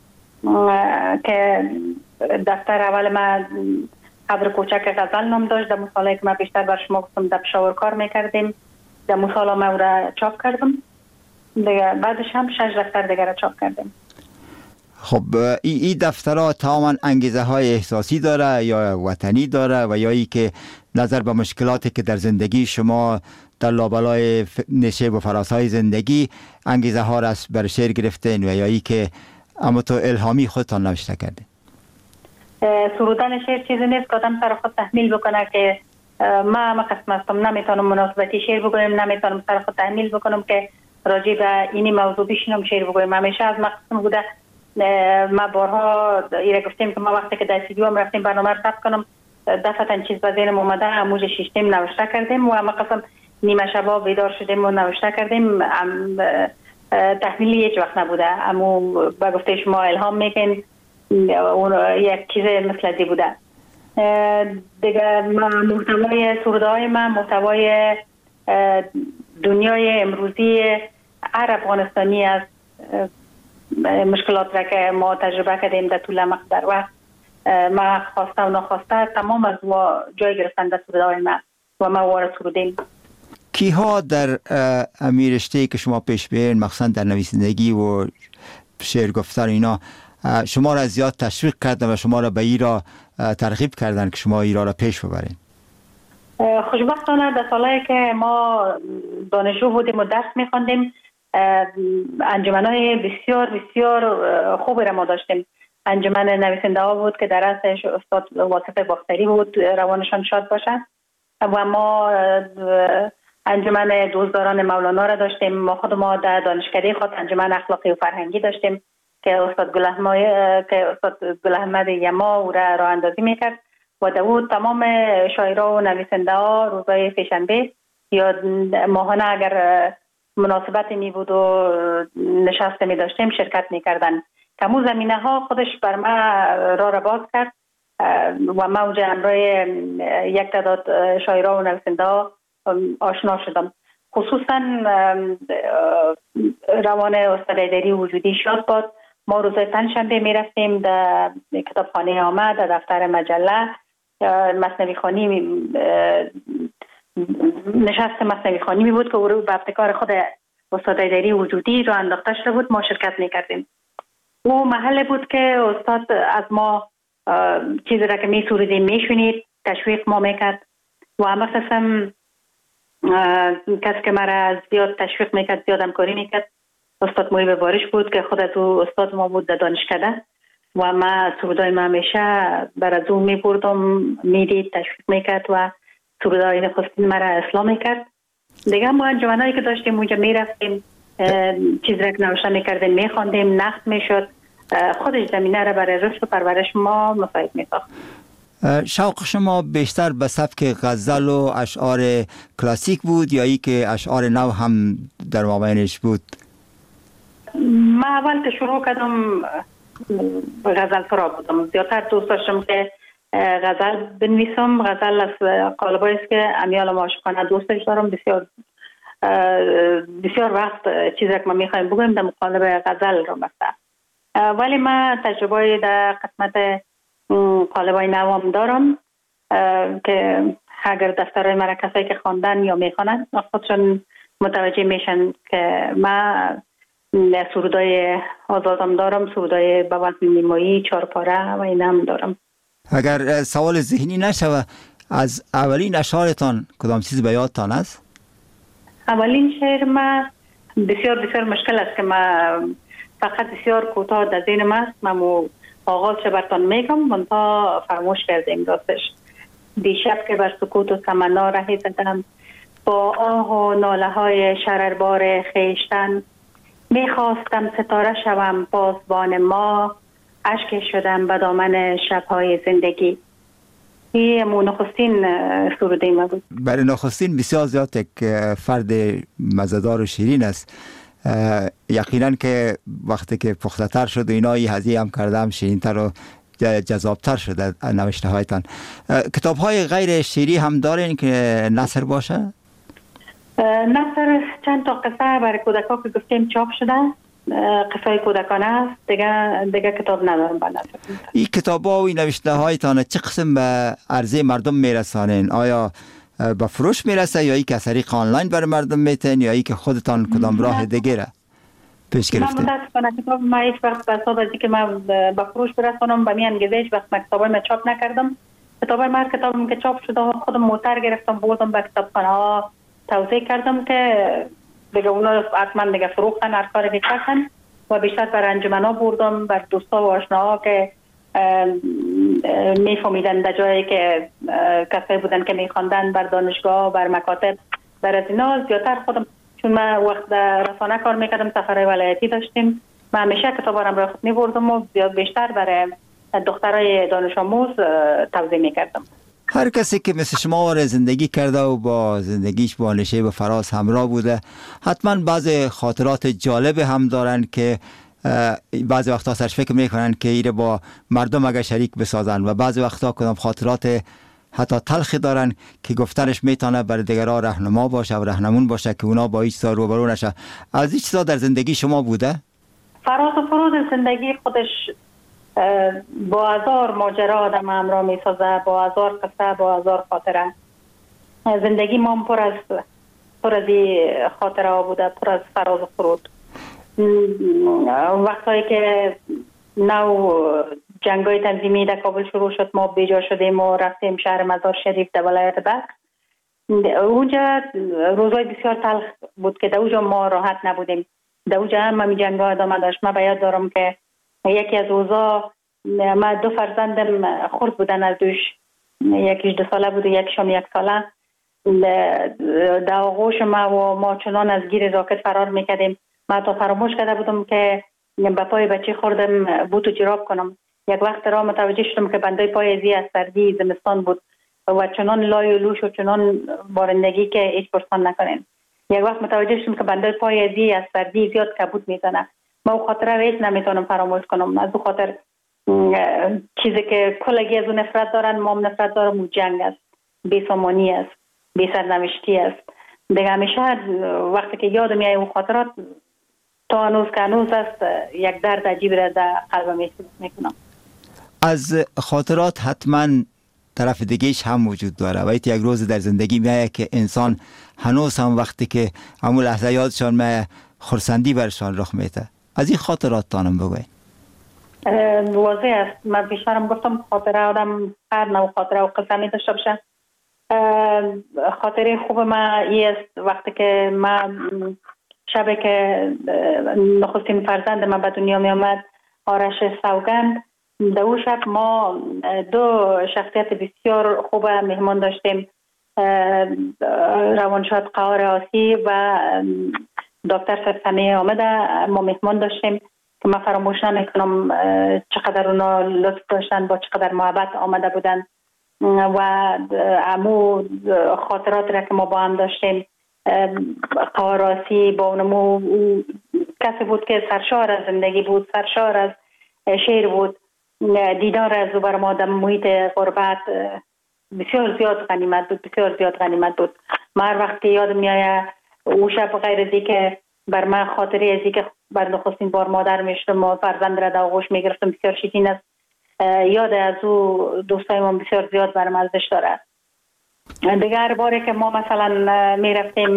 S21: که دفتر اول من قبر کوچک غزل نام داشت. در مثالی که من بیشتر بر شما گفتم در پشاور کار میکردیم، در مثالا من او را چاپ کردم دیگه. بعدش هم شش دفتر دیگر را چاپ کردیم.
S20: خب این ای دفترها تماما انگیزه های احساسی داره یا وطنی داره و یا ای که نظر به مشکلاتی که در زندگی شما در لابلای نشیب و فراسای زندگی انگیزه ها را بر شعر گرفتین و یا ای که اما تو الهامی خودتان نوشته کرده؟
S21: سرودن شعر چیزی نیست که آدم سر خود تحمیل بکنه که ما همه قسم هستم، نمیتونم مناسبتی شعر بگویم، نمیتونم سر خود تحمیل بکنم که راجع به اینی موضوع بشینم شعر بگویم. همیشه از مقصد بوده. ما بارها ایره گفتیم که ما وقتی که در استودیو هم رفتیم برنامه رو ثبت کنم دفعتا چیز به ذهنم اومده، اموج شیشتیم نوشته کردیم و ما قسم نیمه شبا بیدار شدیم و نوشته کردیم. تحمیلی هیچ وقت نبوده، اما با گفته شما الهام میکن اون یک چیز مثل دی بوده دیگه. محتوای سروده های من محتوای دنیای امروزی هر افغانستانی است مشکلات را که ما تجربه کردیم در طول مقدار وقت، ما خواسته و نخواسته تمام از جای گرفتن در سرودای ما و ما وارد سرودیم.
S20: کیها در امی رشته که شما پیش برین، مخصوصا در نویسندگی و شعر گفتن اینا، شما را زیاد تشویق کردن و شما را به ای را ترغیب کردن که شما ای را را پیش ببرین؟
S21: خوشبختانه در سالهایی که ما دانشجو بودیم و درس می‌خواندیم، انجمن‌های بسیار بسیار خوبی را ما داشتیم. انجمن نویسنده ها بود که در رأسش استاد واصف باختری بود، روانشان شاد باشد، و ما انجمن دوستداران مولانا را داشتیم. ما خود ما در دانشکده خود انجمن اخلاقی و فرهنگی داشتیم که استاد گل که استاد گل احمد یما او را راه اندازی میکرد و در او تمام شاعرها و نویسنده ها روزهای سه‌شنبه یا ماهانه اگر مناسبتی می بود و نشسته می داشتیم شرکت می کردن. کمو زمینه ها خودش بر ما را را باز کرد و ما اونجا همراه یک تعداد شاعرها و نویسنده ها آشنا شدم. خصوصا روان استاد ایدری وجودی شاد باد. ما روزهای پنجشنبه می رفتیم در کتابخانه آمد، در دفتر مجله مثنوی خوانی نشست مثنوی خوانی می بود که او به ابتکار خود استاد ایدری وجودی را انداخته شده بود. ما شرکت می کردیم. او محل بود که استاد از ما چیزی را که می سرودیم می شونید، تشویق ما می کرد و همه قسم کسی که مرا زیاد تشویق می کرد، زیاد همکاری می کرد، استاد محیب بارش بود که خود از او استاد ما بود در دانشکده و ما سرودای ما همیشه بر از او می بردم، می دید، تشویق می کرد و سرودای نخستین مرا اصلاح می کرد. دیگه ما انجمنایی که داشتیم اونجا می رفتیم، چیز را که نوشته می کردیم می خواندیم، نقد می شد. خودش زمینه را برای رشد و پرورش ما مساعد می ساخت.
S20: شوق شما بیشتر به سبک غزل و اشعار کلاسیک بود یا ای که اشعار نو هم در مابینش بود؟
S21: ما اول که شروع کردم غزل سرا بودم. زیادتر دوست داشتم که غزل بنویسم. غزل از قالبایی است که امیال عاشقانه دوستش دارم. بسیار بسیار وقت چیزی که ما میخوایم بگویم در مقالب غزل رو مثلا، ولی ما تجربه در قسمت قالبای نوام دارم که اگر دفترهای مرا کسایی که خواندن یا میخوانند خودشون متوجه میشن که ما سرودای آزادم دارم، سرودای به وزن نیمایی، چارپاره و این هم دارم.
S20: اگر سوال ذهنی نشوه، از اولین اشعارتان کدام چیز به یادتان است؟
S21: اولین شعر ما بسیار بسیار مشکل است که ما فقط بسیار کوتاه در ذهن ما است. من آغاز چه برتان میگم منتها فراموش کردیم راستش. دیشب که بر سکوت و تمنا رهی زدم، با آه و ناله های شرربار خیشتن، میخواستم ستاره شوم پاسبان ما، اشک شدم به دامن شبهای زندگی. این نخستین سروده ما بود.
S20: برای نخستین بسیار زیاد یک فرد مزدار و شیرین است. یقینا که وقتی که پخته تر شد و اینا ای هزیه هم کردم شیرین تر و جذابتر شده نوشته هایتان. کتاب های غیر شیری هم دارین که نثر باشه؟
S21: نثر چند تا قصه برای کودکا که گفتیم چاپ شده، قصه کودکانه است. دیگه دیگه کتاب ندارم با نثر.
S20: این کتاب ها و این نوشته هایتان چه قسم به عرضه مردم میرسانین؟ آیا با فروش میرسه یا ای که از طریق آنلاین برای مردم میتین یا ای که خودتان کدام راه دیگه پیش گرفته؟
S21: من متاسفانه کتاب ما هیچ وقت به حساب از اینکه من با فروش برسانم به میان انگیزه هیچ وقت کتابای من چاپ نکردم. کتابای من کتابم که چاپ شده خودم موتر گرفتم بردم به کتابخانه ها توزیع کردم که دیگه اونا حتما دیگه فروختن هر کاری میکردن و بیشتر بر انجمنا بردم، بر دوستا و آشناها که میفهمیدن در جایی که کسایی بودن که میخواندن، بر دانشگاه، بر مکاتب، بر از اینا زیادتر خودم، چون من وقت رسانه کار میکردم، سفرهای ولایتی داشتیم، من همیشه کتابا رو همراه خود میبردم و زیاد بیشتر برای دخترای دانش آموز توزیع میکردم.
S20: هر کسی که مثل شما وارد زندگی کرده و با زندگیش با نشیب و فراز همراه بوده حتما بعض خاطرات جالب هم دارن که بعضی وقتا سرش فکر میکنن که ایره با مردم اگر شریک بسازن و بعضی وقتا کدام خاطرات حتی تلخی دارن که گفتنش میتونه برای دیگران راهنما باشه و راهنمون باشه که اونا با هیچ چیزا روبرو نشه. از هیچ چیزا در زندگی شما بوده؟
S21: فراز و فرود زندگی خودش با هزار ماجرا آدم همراه می سازه، با هزار قصه، با هزار خاطره. زندگی ما پر از پر از خاطره ها بوده، پر از فراز و فرود. وقتی که نو جنگای تنظیمی در کابل شروع شد، ما بیجا شدیم و رفتیم شهر مزار شریف در ولایت بلخ. اونجا روزای بسیار تلخ بود که در اونجا ما راحت نبودیم. در اونجا هم همی جنگ ها ادامه داشت. من باید دارم که یکی از روزا ما دو فرزندم خرد بودن از دوش، یکیش دو ساله بود و یکیشم یک ساله. در آغوش ما و ما چنان از گیر راکت فرار میکردیم. من تا فراموش کرده بودم که به پای بچه خوردم بوت و جراب کنم. یک وقت را متوجه شدم که بنده پای زی از سردی زمستان بود و چنان لای و لوش و چنان بارندگی که هیچ پرسان نکنین. یک وقت متوجه شدم که بنده پای زی از سردی زیاد کبود میزنه. ما او خاطره را هیچ نمیتونم فراموش کنم. از او خاطر چیزی که کلگی از اون نفرت دارن، ما هم نفرت دارم، اون جنگ است، بی‌سامانی است، بی سرنوشتی است. دیگه همیشه وقتی که یاد میای اون خاطرات تا هنوز که هنوز است، یک درد عجیب را در قلبم میکنم.
S20: از خاطرات حتما طرف دیگهش هم وجود داره و یک روز در زندگی میایه که انسان هنوز هم وقتی که همون لحظه یادشان میایه خرسندی برشان رخ میده. از این خاطرات تانم بگوین.
S21: واضح است. من بیشترم گفتم خاطره آدم هر نوع خاطره و قصه می داشته باشه. خاطره خوب من این است وقتی که من شب که نخستین فرزند من به دنیا می آمد، آرش سوگند، در اون شب ما دو شخصیت بسیار خوب مهمان داشتیم. روانشاد قهار آسی و دکتر سرسمی آمده ما مهمان داشتیم که من فراموش نمیکنم چقدر اونا لطف داشتن، با چقدر محبت آمده بودن و امو خاطرات را که ما با هم داشتیم. قواراسی با اونمو کسی بود که سرشار از زندگی بود، سرشار از شعر بود. دیدار از او بر ما در محیط غربت بسیار زیاد غنیمت بود، بسیار زیاد غنیمت بود. من هر وقت یاد میآید او شب غیر از که بر من خاطری از که بر نخستین بار مادر میشدم و فرزند را در آغوش میگرفتم بسیار شیرین است. یاد از او دوستای ما بسیار زیاد برام ارزش دارد. دیگر باره که ما مثلا میرفتیم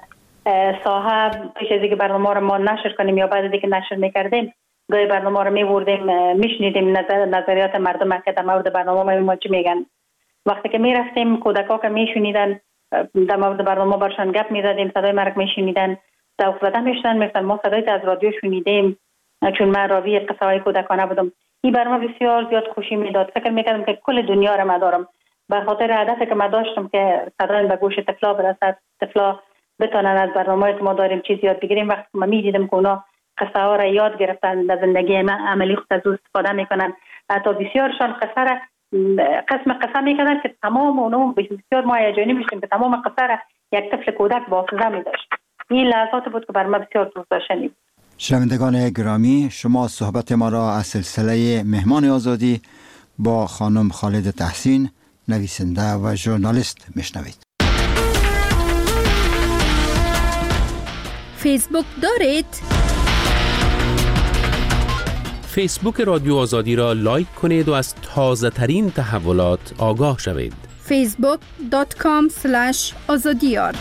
S21: صاحب پیش از اینکه برنامه را ما نشر کنیم یا بعد از اینکه نشر میکردیم گاهی برنامه را میبردیم میشنیدیم نظر نظریات مردم که در مورد برنامه ما چی میگن. وقتی که میرفتیم کودکا که میشنیدن در مورد برنامه برشان گپ میزدیم، صدای مرک میشنیدن، ذوق زده میشدن، میگفتن ما صدای از رادیو شنیدیم چون من راوی قصه های کودکانه بودم. این برنامه بسیار زیاد خوشی میداد. فکر میکردم که کل دنیا را مدارم به خاطر هدفی که من داشتم که صدای به گوش طفلا برسد، طفلا بتونن از برنامه‌ای که ما داریم چیز یاد بگیریم. وقتی ما میدیدم که اونا قصه ها را یاد گرفتن در زندگی من عملی خود از او استفاده میکنن، حتی بسیارشان قصه را قسم قصه میکردن که تمام اونو بسیار ما هیجانی میشیم که تمام قصه را یک طفل کودک با حافظه میداشت. این لحظات بود که بر من بسیار دوست داشتنی.
S20: شنوندگان گرامی، شما صحبت ما را از سلسله مهمان آزادی با خانم خالد تحسین، نویسنده و ژورنالیست میشنوید.
S1: فیسبوک دارید؟
S4: فیسبوک رادیو آزادی را لایک کنید و از تازه ترین تحولات آگاه شوید.
S1: فیسبوک دات کام اسلش آزادیار.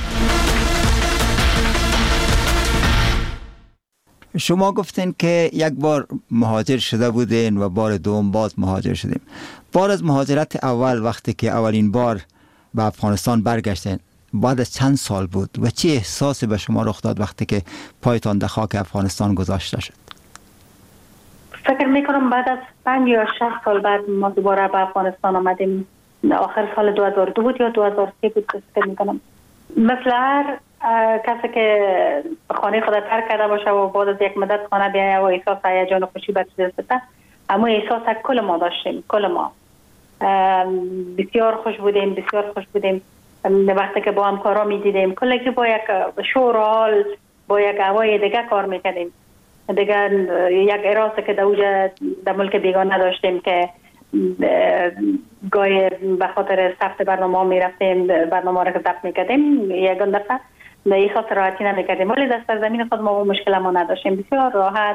S20: شما گفتین که یک بار مهاجر شده بودین و بار دوم باز مهاجر شدیم. بار از مهاجرت اول وقتی که اولین بار به افغانستان برگشتین بعد از چند سال بود و چه احساسی به شما رخ داد وقتی که پایتان در خاک افغانستان گذاشته شد؟
S21: فکر میکنم بعد از پنج یا شش سال بعد ما دوباره به افغانستان آمدیم. آخر سال دو هزار و دو بود یا دو هزار و سه بود فکر میکنم. مثل هر کسی که خانه خود ترک کرده باشه و بعد از یک مدت خانه بیایه و احساس هیجان و خوشی به دست بده، اما احساس کل ما داشتیم، کل ما بسیار خوش بودیم، بسیار خوش بودیم. وقتی که با همکارا میدیدیم کلی که با یک شور و حال با یک هوای دیگه کار میکردیم. دیگه یک اراده که در در ملک بیگانه داشتیم که گاهی به خاطر ثبت برنامه میرفتیم، برنامه را که ضبط میکردیم یکان دفعه احساس راحتی نمیکردیم، ولی در سرزمین خود ما مشکل ما نداشتیم. بسیار راحت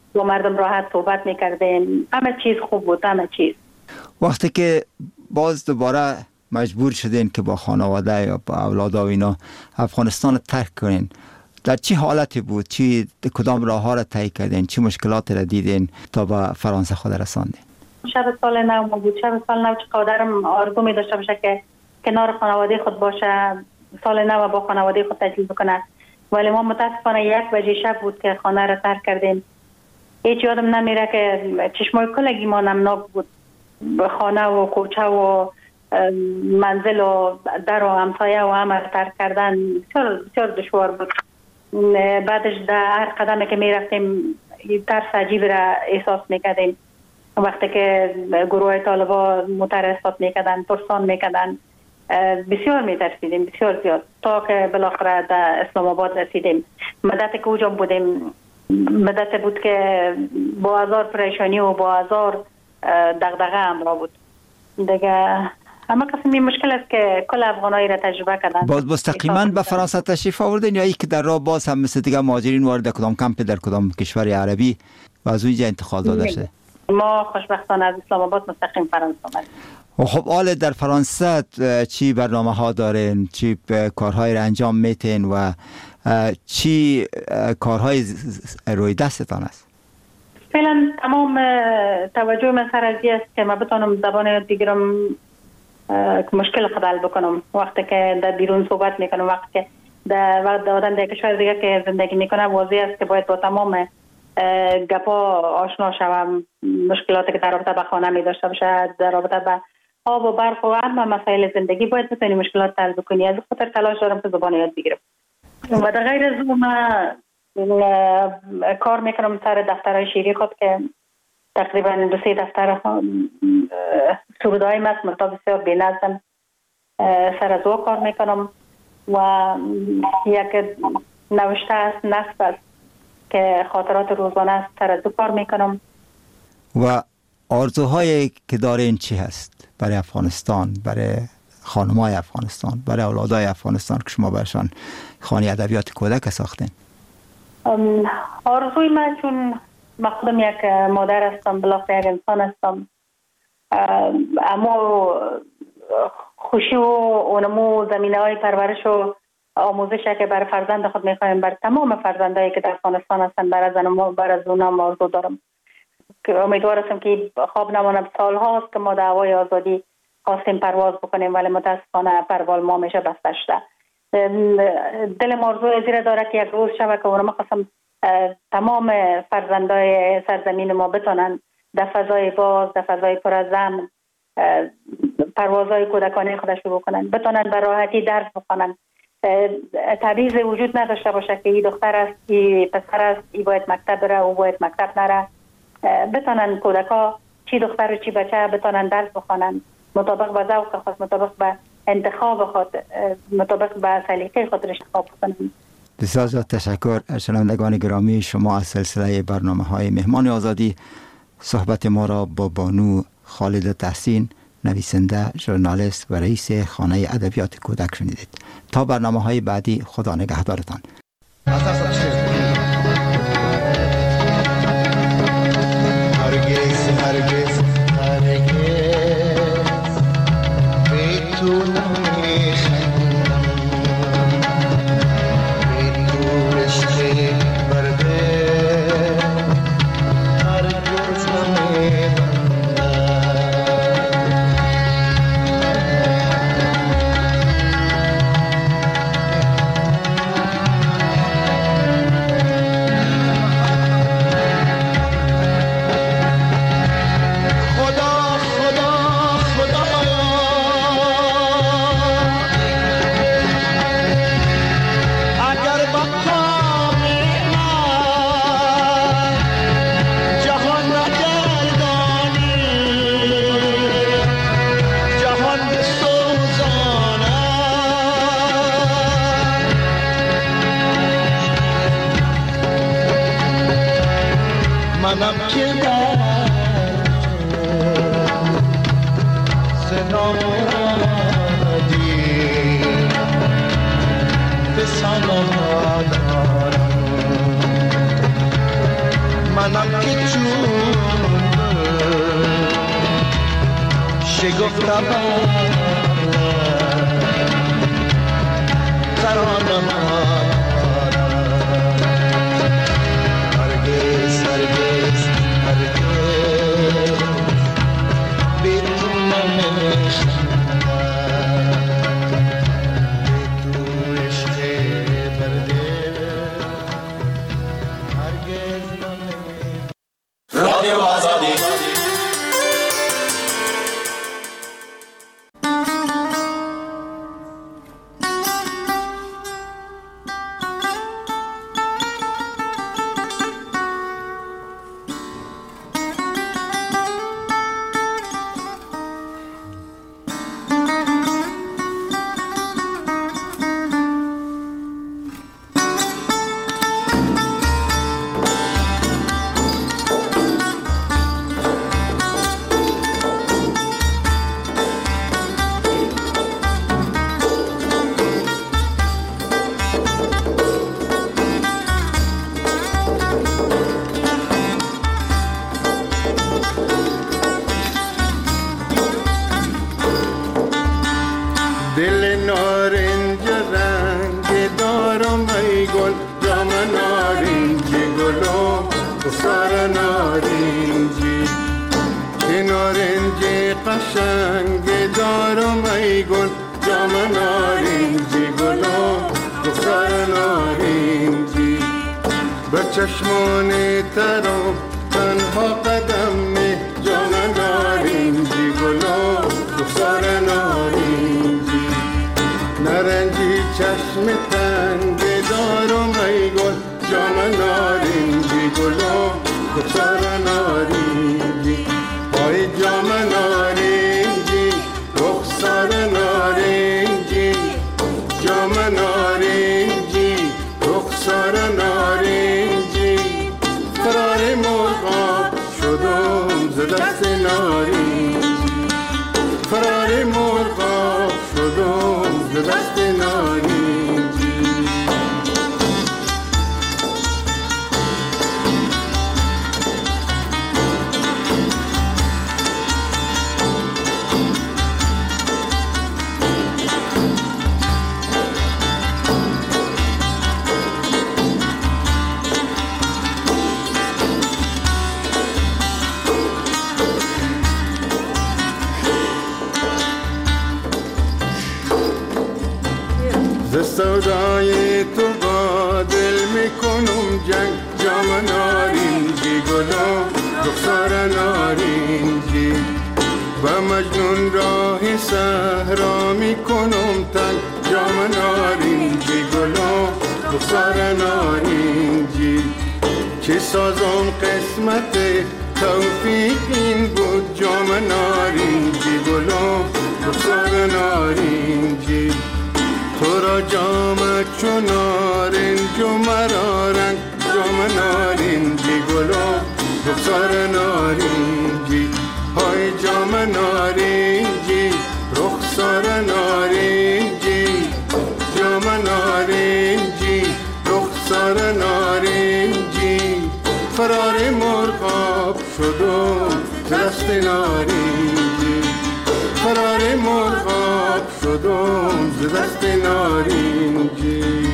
S21: با مردم راحت صحبت میکردیم. همه چیز خوب بود، همه چیز.
S20: وقتی که باز دوباره مجبور شدین که با خانواده یا با اولاد و اینا افغانستان رو ترک کنین، در چی حالتی بود؟ چی کدام راه ها را طی کردین؟ چی مشکلات را دیدین تا به فرانسه خود رساندین؟
S21: شب سال نو بود. شب سال نو چقدرم آرزو می داشته باشه که کنار خانواده خود باشه، سال نو با خانواده خود تجلیل بکنه، ولی ما متاسفانه یک بجه شب بود که خانه را ترک کردیم. هیچ یادم نمیره که چشمای کلگی ما نمناک بود. خانه و کوچه و منزل و در و همسایه و همه ترک کردن بسیار بسیار دشوار بود. بعدش در هر قدمی که می رفتیم ترس عجیب را احساس میکردیم. وقتی که گروه طالبا موتر استاد میکردن، پرسان میکردن، بسیار میترسیدیم، بسیار زیاد، تا که بالاخره در اسلام آباد رسیدیم. مدت که اوجا بودیم مدت بود که با هزار پریشانی و با هزار دغدغه همراه بود دیگه. اما قسمی مشکل است که کل افغانایی را تجربه کردن.
S20: باز مستقیما به فرانسه تشریف آوردین یا ای که در راه باز هم مثل دیگه مهاجرین وارد کدام کمپ در کدام کشور عربی و از اونجا انتقال داده شده؟
S21: ما خوشبختانه از اسلام آباد مستقیم فرانسه آمدیم.
S20: خب حال در فرانسه چی برنامه ها دارین؟ چی کارهای را انجام میتین و چی کارهای روی دستتان است؟
S21: فعلا تمام توجه من سر ازی است که ما بتونم زبان یاد بگیرم، مشکل خود حل بکنم. وقتی که در بیرون صحبت میکنم، وقتی که در وقت آدم در کشور دیگه که زندگی میکنه، واضح است که باید با تمام گپا آشنا شوم. مشکلاتی که در رابطه به خانه می داشته باشه، در رابطه به آب و برق و همه مسائل زندگی، باید بتونی مشکلات حل بکنی. از خاطر تلاش دارم که زبان یاد بگیرم. و در غیر از اون کار میکنم سر دفترهای شیری خود که تقریبا دو سه دفتر سرودهای مست مرتا بسیار بی‌نظم سر از او کار میکنم و یک نوشته است، نصب است که خاطرات روزانه است، سر از او کار میکنم.
S20: و آرزوهایی که دارین چی هست برای افغانستان، برای خانمای افغانستان، برای اولادای افغانستان که شما برشان خانه ادبیات کودک ساختین؟
S21: آرزوی من، چون من خودم یک مادر هستم، بالاخره یک انسان هستم، اما خوشی و اونمو زمینه های پرورش و آموزش که برای فرزند خود میخوایم، برای تمام فرزندایی که در افغانستان هستن، برای زنم برای زونم آرزو دارم که امیدوار هستم که خواب نمانم. سال هاست که ما دعوای آزادی خواستیم پرواز بکنیم، ولی متاسفانه پرواز ما میشه بسته شده. دلم آرزوی زیر داره که یک روز شبه که اونم خواستم تمام فرزندای سرزمین ما بتونن در فضای باز، در فضای پر از امن پروازهای کودکانه خود شروع کنن، بتونن به راحتی درس بخونن، تبعیض وجود نداشته باشه که این دختر است، این پسر است، این باید مکتب بره، او باید مکتب نره. بتونن کودکا چی دختر و چی بچه بتونن درس بخونن مطابق به ذوق خود، مطابق به انتخاب خود، مطابق به سلیقه خود انتخاب کنن.
S20: بسیار زیاد تشکر. شنوندگان گرامی، شما از سلسله برنامه های مهمان آزادی صحبت ما را با بانو خالد تحسین، نویسنده، ژورنالیست و رئیس خانه ادبیات کودک شنیدید. تا برنامه های بعدی، خدا نگهدارتان.
S6: هرگز هرگز هرگز به تو نمیخندم، به تو عشق برده هرگز نمیبندم. منم که در سنام رادی به سنام دارم، منم که چون شگفت ترانه هرگز هرگز هرگز بی تو نمیشم بی تو عشق برده هرگز نمیشم. رادیو آزادی
S7: چشمان ترام تنها قدم نه جام نارنجی گلا رخسار نارنجی نارنجی چشم تنگ دارم ای گل جام نارنجی گلا رخسار نارنجی ای جام نارنجی رخسار نارنجی جام نارنجی رخسار نارنجی فرار مرغاب شدم ز دست نارنجی فرار مرغاب شدم ز دست نارنجی سودای تو با دل میکنم جنگ جام نارنجی گلا رخسار نارنجی و مجنون راه صحرا میکنم تنگ جام نارنجی گلا رخسار نارنجی چه سازم قسمت توفیق این بود جام نارنجی گلا رخسار نارنجی تو را جام چون نارنج و مرا رنگ جام نارنجی گلا رخسار نارنجی های جام نارنجی رخسار نارنجی جام نارنجی رخسار نارنجی فرار مرغاب شدم دست نارنجی فرار مرغاب شدم ز دست نارنجی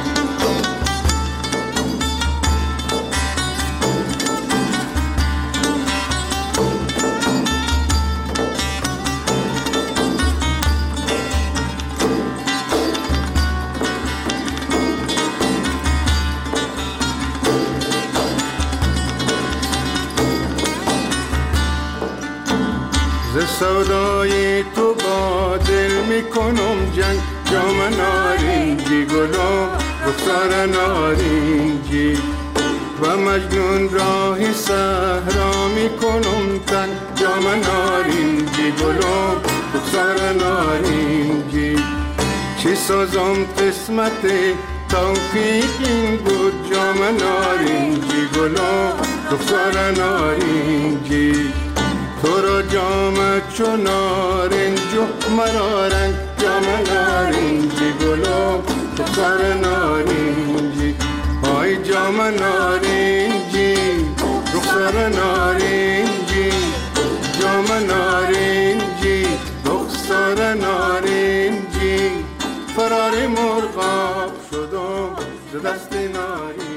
S7: ز سودای تو با دل میکنم جنگ جام نارنجی گلا رخسار نارنجی و مجنون راه صحرا میکنم تنگ جام نارنجی گلا رخسار نارنجی چه سازم قسمت توفیق این بود جام نارنجی گلا رخسار نارنجی تو را جام چون نارنج و مرا رنگ جام نارنجی گلا رخسار نارنجی های جام نارنجی رخسار نارنجی جام نارنجی رخسار نارنجی فرار مرغاب شدم ز دست نارنجی